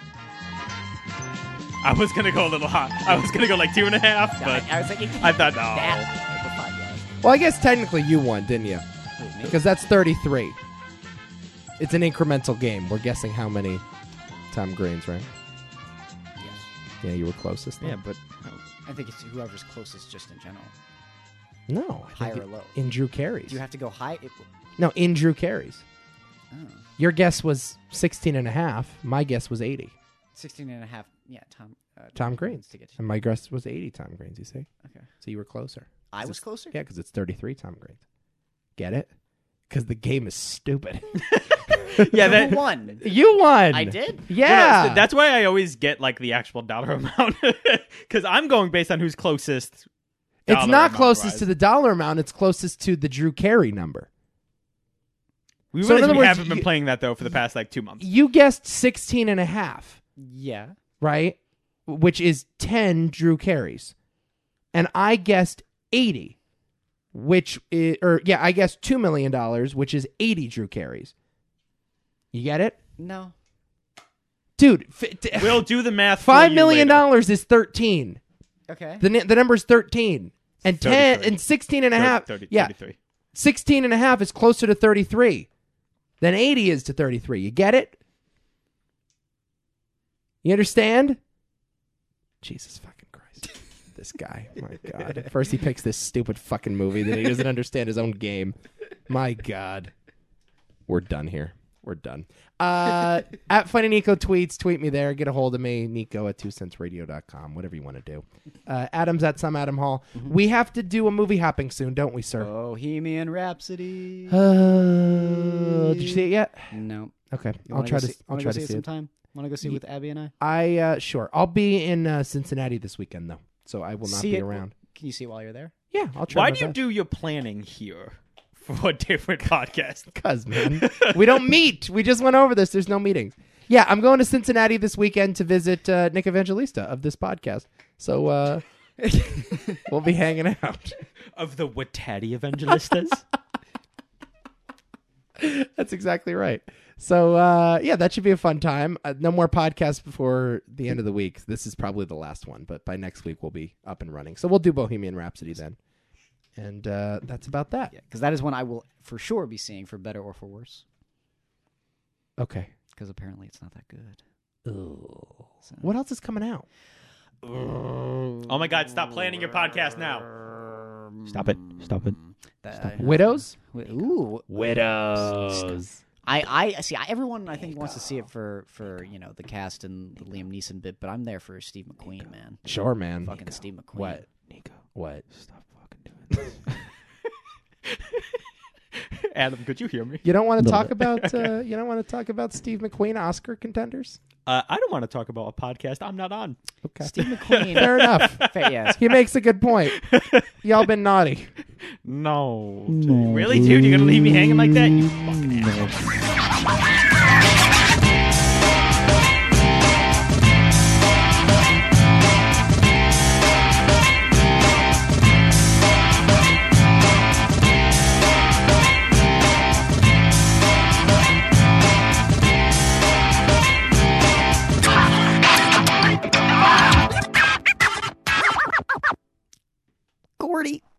I was gonna go a little hot. I was gonna go like two and a half, but I, I was like, I thought no. that, the five, yeah. Well, I guess technically you won, didn't you? Wait, maybe- Because that's thirty-three. It's an incremental game. We're guessing how many Tom Greens, right? yes. Yeah, you were closest. then. Yeah, but I think it's whoever's closest, just in general, No. I high think or low. In Drew Carey's. Do you have to go high? It, No, in Drew Carey's. oh. Your guess was sixteen and a half. My guess was eighty. sixteen and a half. Yeah, Tom. Uh, Tom Greens. to get. And my guess was eighty Tom Greens, you see? Okay. So you were closer. I Is was this- closer. Yeah, because it's thirty-three Tom Greens. Get it? Because the game is stupid. yeah, Who that, won? You won. I did. Yeah. No, that's why I always get like the actual dollar amount because I'm going based on who's closest. It's dollar not amount closest wise. to the dollar amount. It's closest to the Drew Carey number. We, So in realize other we words, haven't been you- playing that though for the past like two months. You guessed sixteen and a half, Yeah. right? Which is ten Drew Careys. And I guessed eighty, which is, or yeah, I guessed two million dollars, which is eighty Drew Careys. You get it? No. Dude, f- t- We'll do the math. for five you million later. dollars is thirteen. Okay. The, n- the number's thirteen. And ten thirty-three. and sixteen and a half. thirty, yeah. thirty-three. sixteen and a half is closer to thirty-three than eighty is to thirty-three. You get it? You understand? Jesus fucking Christ. This guy. My God. First he picks this stupid fucking movie, then he doesn't understand his own game. My God. We're done here. We're done. Uh, at Funny Nico tweets, tweet me there. Get a hold of me, Nico at two cents radio dot com, whatever you want to do. Uh, Adam's at some Adam Hall. We have to do a movie hopping soon, don't we, sir? Bohemian Rhapsody. Uh, did you see it yet? No. Okay, You I'll wanna try go to. see, I'll wanna try go to see it see it. sometime. Want to go see it Ye- with Abby and I? I uh, sure. I'll be in uh, Cincinnati this weekend though, so I will not See be it- around. Can you see it while you're there? Yeah, I'll try. Why my do you best. do your planning here for a different podcast? Cause man, we don't meet. We just went over this. There's no meetings. Yeah, I'm going to Cincinnati this weekend to visit uh, Nick Evangelista of this podcast. So uh, we'll be hanging out. Of the Watati Evangelistas? That's exactly right. So uh, yeah, that should be a fun time. Uh, no more podcasts before the end of the week. This is probably the last one, but by next week we'll be up and running. So we'll do Bohemian Rhapsody then, and uh, that's about that. Yeah, because that is one I will for sure be seeing for better or for worse. Okay. Because apparently it's not that good. Ugh. What else is coming out? Oh my God, stop planning your podcast now. Stop it. Stop it. That- Widows. Wi- Ooh, Widows. I, I see. I, everyone I think wants to see it for, for you know the cast and the Liam Neeson bit, but I'm there for Steve McQueen, man. Sure, man. Fucking Steve McQueen. What? Nico, What? stop fucking doing this. Adam, could you hear me? You don't want to talk about? Uh, you don't want to talk about Steve McQueen Oscar contenders? Uh, I don't want to talk about a podcast I'm not on. Okay. Steve McQueen. Fair enough. Fa- yeah, He makes a good point. Y'all been naughty. No. Really, dude? You're going to leave me hanging like that? You fucking asshole. authority.